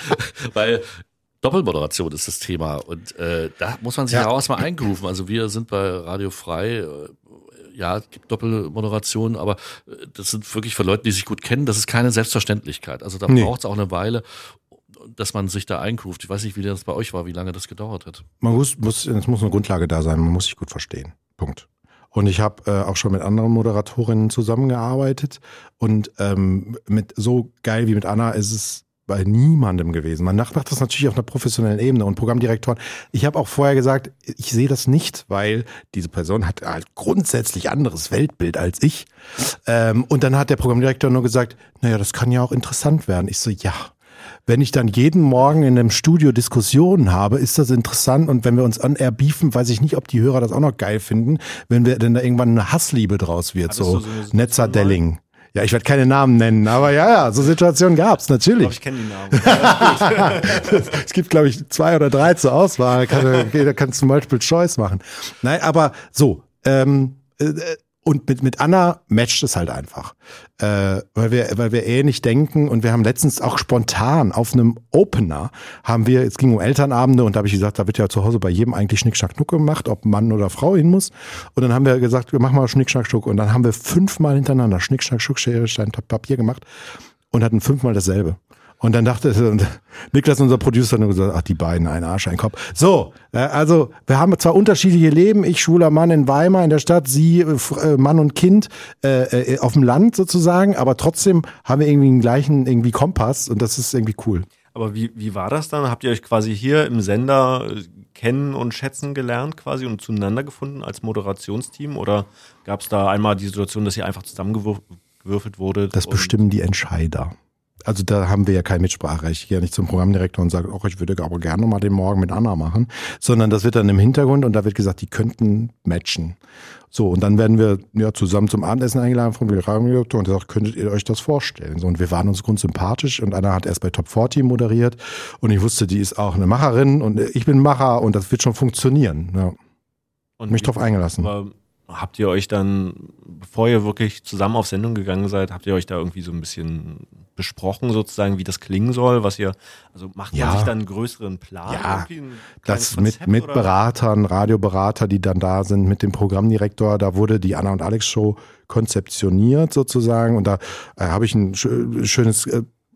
weil Doppelmoderation ist das Thema und da muss man sich ja auch erstmal eingrooven. Also wir sind bei Radio Frei, ja, es gibt Doppelmoderationen, aber das sind wirklich für Leute, die sich gut kennen, das ist keine Selbstverständlichkeit. Also da braucht es auch eine Weile, dass man sich da eingroovt. Ich weiß nicht, wie das bei euch war, wie lange das gedauert hat. Es muss eine Grundlage da sein, man muss sich gut verstehen. Punkt. Und ich habe auch schon mit anderen Moderatorinnen zusammengearbeitet und mit so geil wie mit Anna ist es bei niemandem gewesen. Man macht das natürlich auf einer professionellen Ebene und Programmdirektoren. Ich habe auch vorher gesagt, ich sehe das nicht, weil diese Person hat halt grundsätzlich anderes Weltbild als ich. Und dann hat der Programmdirektor nur gesagt, naja, das kann ja auch interessant werden. Ich so, ja. Wenn ich dann jeden Morgen in einem Studio Diskussionen habe, ist das interessant. Und wenn wir uns on air beefen, weiß ich nicht, ob die Hörer das auch noch geil finden, wenn wir denn da irgendwann eine Hassliebe draus wird, so Netzer-Delling. Ja, ich werde keine Namen nennen, aber ja, so Situationen gab's natürlich. Ich kenne die Namen. Es gibt, glaube ich, 2 oder 3 zur Auswahl. Da kannst du Multiple Choice machen. Nein, aber so, und mit Anna matcht es halt einfach, weil wir ähnlich denken und wir haben letztens auch spontan auf einem Opener es ging um Elternabende und da habe ich gesagt, da wird ja zu Hause bei jedem eigentlich Schnick, Schnack, Schnuck gemacht, ob Mann oder Frau hin muss. Und dann haben wir gesagt, wir machen mal Schnick, Schnack, Schnuck und dann haben wir 5-mal hintereinander Schnick, Schnack, Schnuck, Schere, Stein, Papier gemacht und hatten 5-mal dasselbe. Und dann dachte Niklas, unser Producer, nur gesagt, ach, die beiden, ein Arsch, ein Kopf. So, also wir haben zwar unterschiedliche Leben, ich schwuler Mann in Weimar in der Stadt, sie Mann und Kind auf dem Land sozusagen, aber trotzdem haben wir irgendwie einen gleichen Kompass und das ist irgendwie cool. Aber wie war das dann? Habt ihr euch quasi hier im Sender kennen und schätzen gelernt quasi und zueinander gefunden als Moderationsteam? Oder gab es da einmal die Situation, dass ihr einfach zusammengewürfelt wurdet? Das bestimmen die Entscheider. Also da haben wir ja kein Mitspracherecht. Ich gehe ja nicht zum Programmdirektor und sage, ich würde aber gerne mal den Morgen mit Anna machen, sondern das wird dann im Hintergrund und da wird gesagt, die könnten matchen. So, und dann werden wir zusammen zum Abendessen eingeladen vom Programmdirektor und er sagt, könntet ihr euch das vorstellen? So, und wir waren uns grundsympathisch und Anna hat erst bei Top 40 moderiert und ich wusste, die ist auch eine Macherin und ich bin Macher und das wird schon funktionieren. Ja. Und mich drauf eingelassen. Habt ihr euch dann, bevor ihr wirklich zusammen auf Sendung gegangen seid, habt ihr euch da irgendwie so ein bisschen besprochen sozusagen, wie das klingen soll, macht man sich dann einen größeren Plan? Ja, das mit Beratern, Radioberater, die dann da sind, mit dem Programmdirektor, da wurde die Anna und Alex Show konzeptioniert sozusagen und da habe ich ein schönes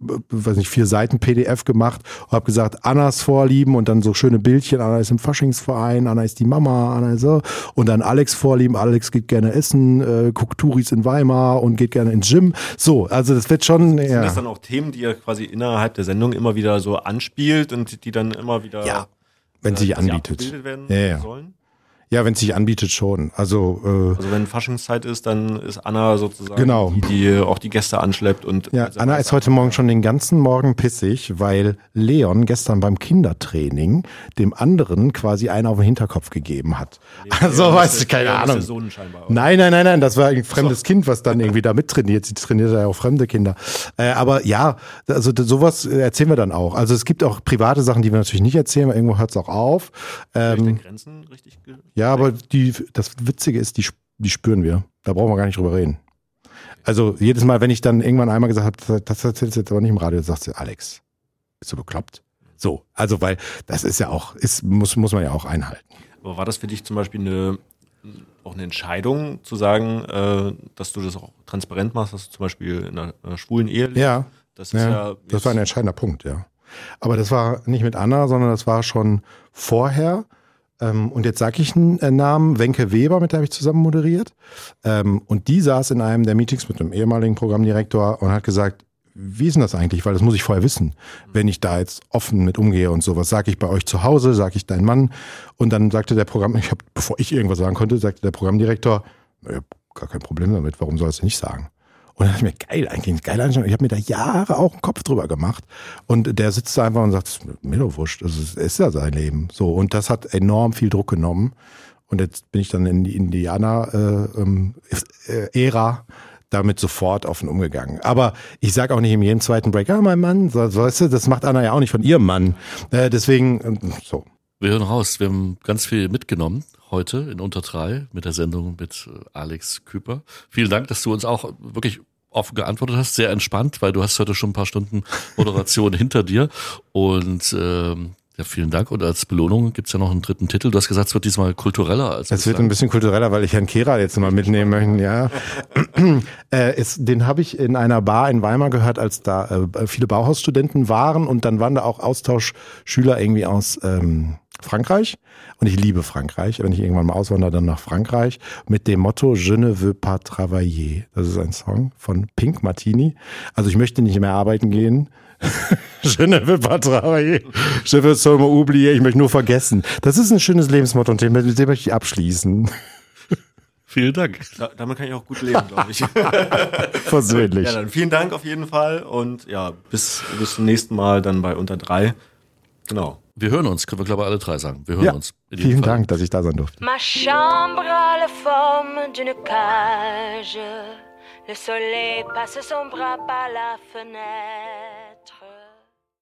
4 Seiten PDF gemacht und habe gesagt, Annas Vorlieben und dann so schöne Bildchen, Anna ist im Faschingsverein, Anna ist die Mama, Anna ist so und dann Alex Vorlieben, Alex geht gerne essen, guckt Touris in Weimar und geht gerne ins Gym. So, also das wird schon... Sind das dann auch Themen, die ihr quasi innerhalb der Sendung immer wieder so anspielt und die dann immer wieder... Ja, wenn sie sich anbietet. Werden sollen? Ja, wenn es sich anbietet schon. Also wenn Faschingszeit ist, dann ist Anna sozusagen genau. die auch die Gäste anschleppt. Und ja, Anna ist heute Morgen schon den ganzen Morgen pissig, weil Leon gestern beim Kindertraining dem anderen quasi einen auf den Hinterkopf gegeben hat. Also weißt du, keine Ahnung. Nein, das war ein fremdes Kind, was dann irgendwie da mittrainiert. Sie trainiert ja auch fremde Kinder. Aber ja, also sowas erzählen wir dann auch. Also es gibt auch private Sachen, die wir natürlich nicht erzählen, weil irgendwo hört es auch auf. Grenzen richtig ja, aber das Witzige ist, die spüren wir. Da brauchen wir gar nicht drüber reden. Also jedes Mal, wenn ich dann irgendwann einmal gesagt habe, das erzählst du jetzt aber nicht im Radio, sagst du, Alex, bist du bekloppt? So, also weil das ist ja auch, muss man ja auch einhalten. Aber war das für dich zum Beispiel auch eine Entscheidung zu sagen, dass du das auch transparent machst, dass du zum Beispiel in einer schwulen Ehe lebst? Ja, das war ein entscheidender Punkt, ja. Aber das war nicht mit Anna, sondern das war schon vorher. Und jetzt sage ich einen Namen, Wenke Weber, mit der habe ich zusammen moderiert. Und die saß in einem der Meetings mit einem ehemaligen Programmdirektor und hat gesagt, wie ist denn das eigentlich? Weil das muss ich vorher wissen, wenn ich da jetzt offen mit umgehe und sowas. Sage ich bei euch zu Hause, sage ich dein Mann. Und dann sagte bevor ich irgendwas sagen konnte, sagte der Programmdirektor, ich habe gar kein Problem damit, warum soll ich es nicht sagen? Und dann dachte ich mir, geil, eigentlich eine geile Einstellung. Ich habe mir da Jahre auch einen Kopf drüber gemacht. Und der sitzt da einfach und sagt, mir doch wurscht, das ist ja sein Leben. So, und das hat enorm viel Druck genommen. Und jetzt bin ich dann in die Indianer-Ära damit sofort offen umgegangen. Aber ich sage auch nicht in jedem zweiten Break, mein Mann, weißt du, das macht Anna ja auch nicht von ihrem Mann. Deswegen, so. Wir hören raus, wir haben ganz viel mitgenommen heute in Unter 3 mit der Sendung mit Alex Küper. Vielen Dank, dass du uns auch wirklich offen geantwortet hast, sehr entspannt, weil du hast heute schon ein paar Stunden Moderation hinter dir und ja, vielen Dank. Und als Belohnung gibt's ja noch einen dritten Titel. Du hast gesagt, es wird diesmal kultureller. Als es wird ein bisschen kultureller, weil ich Herrn Kehrer jetzt mal mitnehmen möchte. Ja, den habe ich in einer Bar in Weimar gehört, als da viele Bauhausstudenten waren. Und dann waren da auch Austauschschüler irgendwie aus Frankreich. Und ich liebe Frankreich. Wenn ich irgendwann mal auswandere, dann nach Frankreich. Mit dem Motto Je ne veux pas travailler. Das ist ein Song von Pink Martini. Also ich möchte nicht mehr arbeiten gehen. Je ne veux pas travailler. Je veux seulement oublier. Ich möchte nur vergessen. Das ist ein schönes Lebensmotto und mit dem möchte ich abschließen. Vielen Dank. Damit kann ich auch gut leben, glaube ich. Persönlich. Ja, dann vielen Dank auf jeden Fall und ja, bis zum nächsten Mal dann bei Unter 3. Genau. Wir hören uns, können wir glaube ich alle 3 sagen. Wir hören uns. Vielen Dank, dass ich da sein durfte. Ma chambre a la forme d'une cage. Le soleil passe son bras par la fenêtre.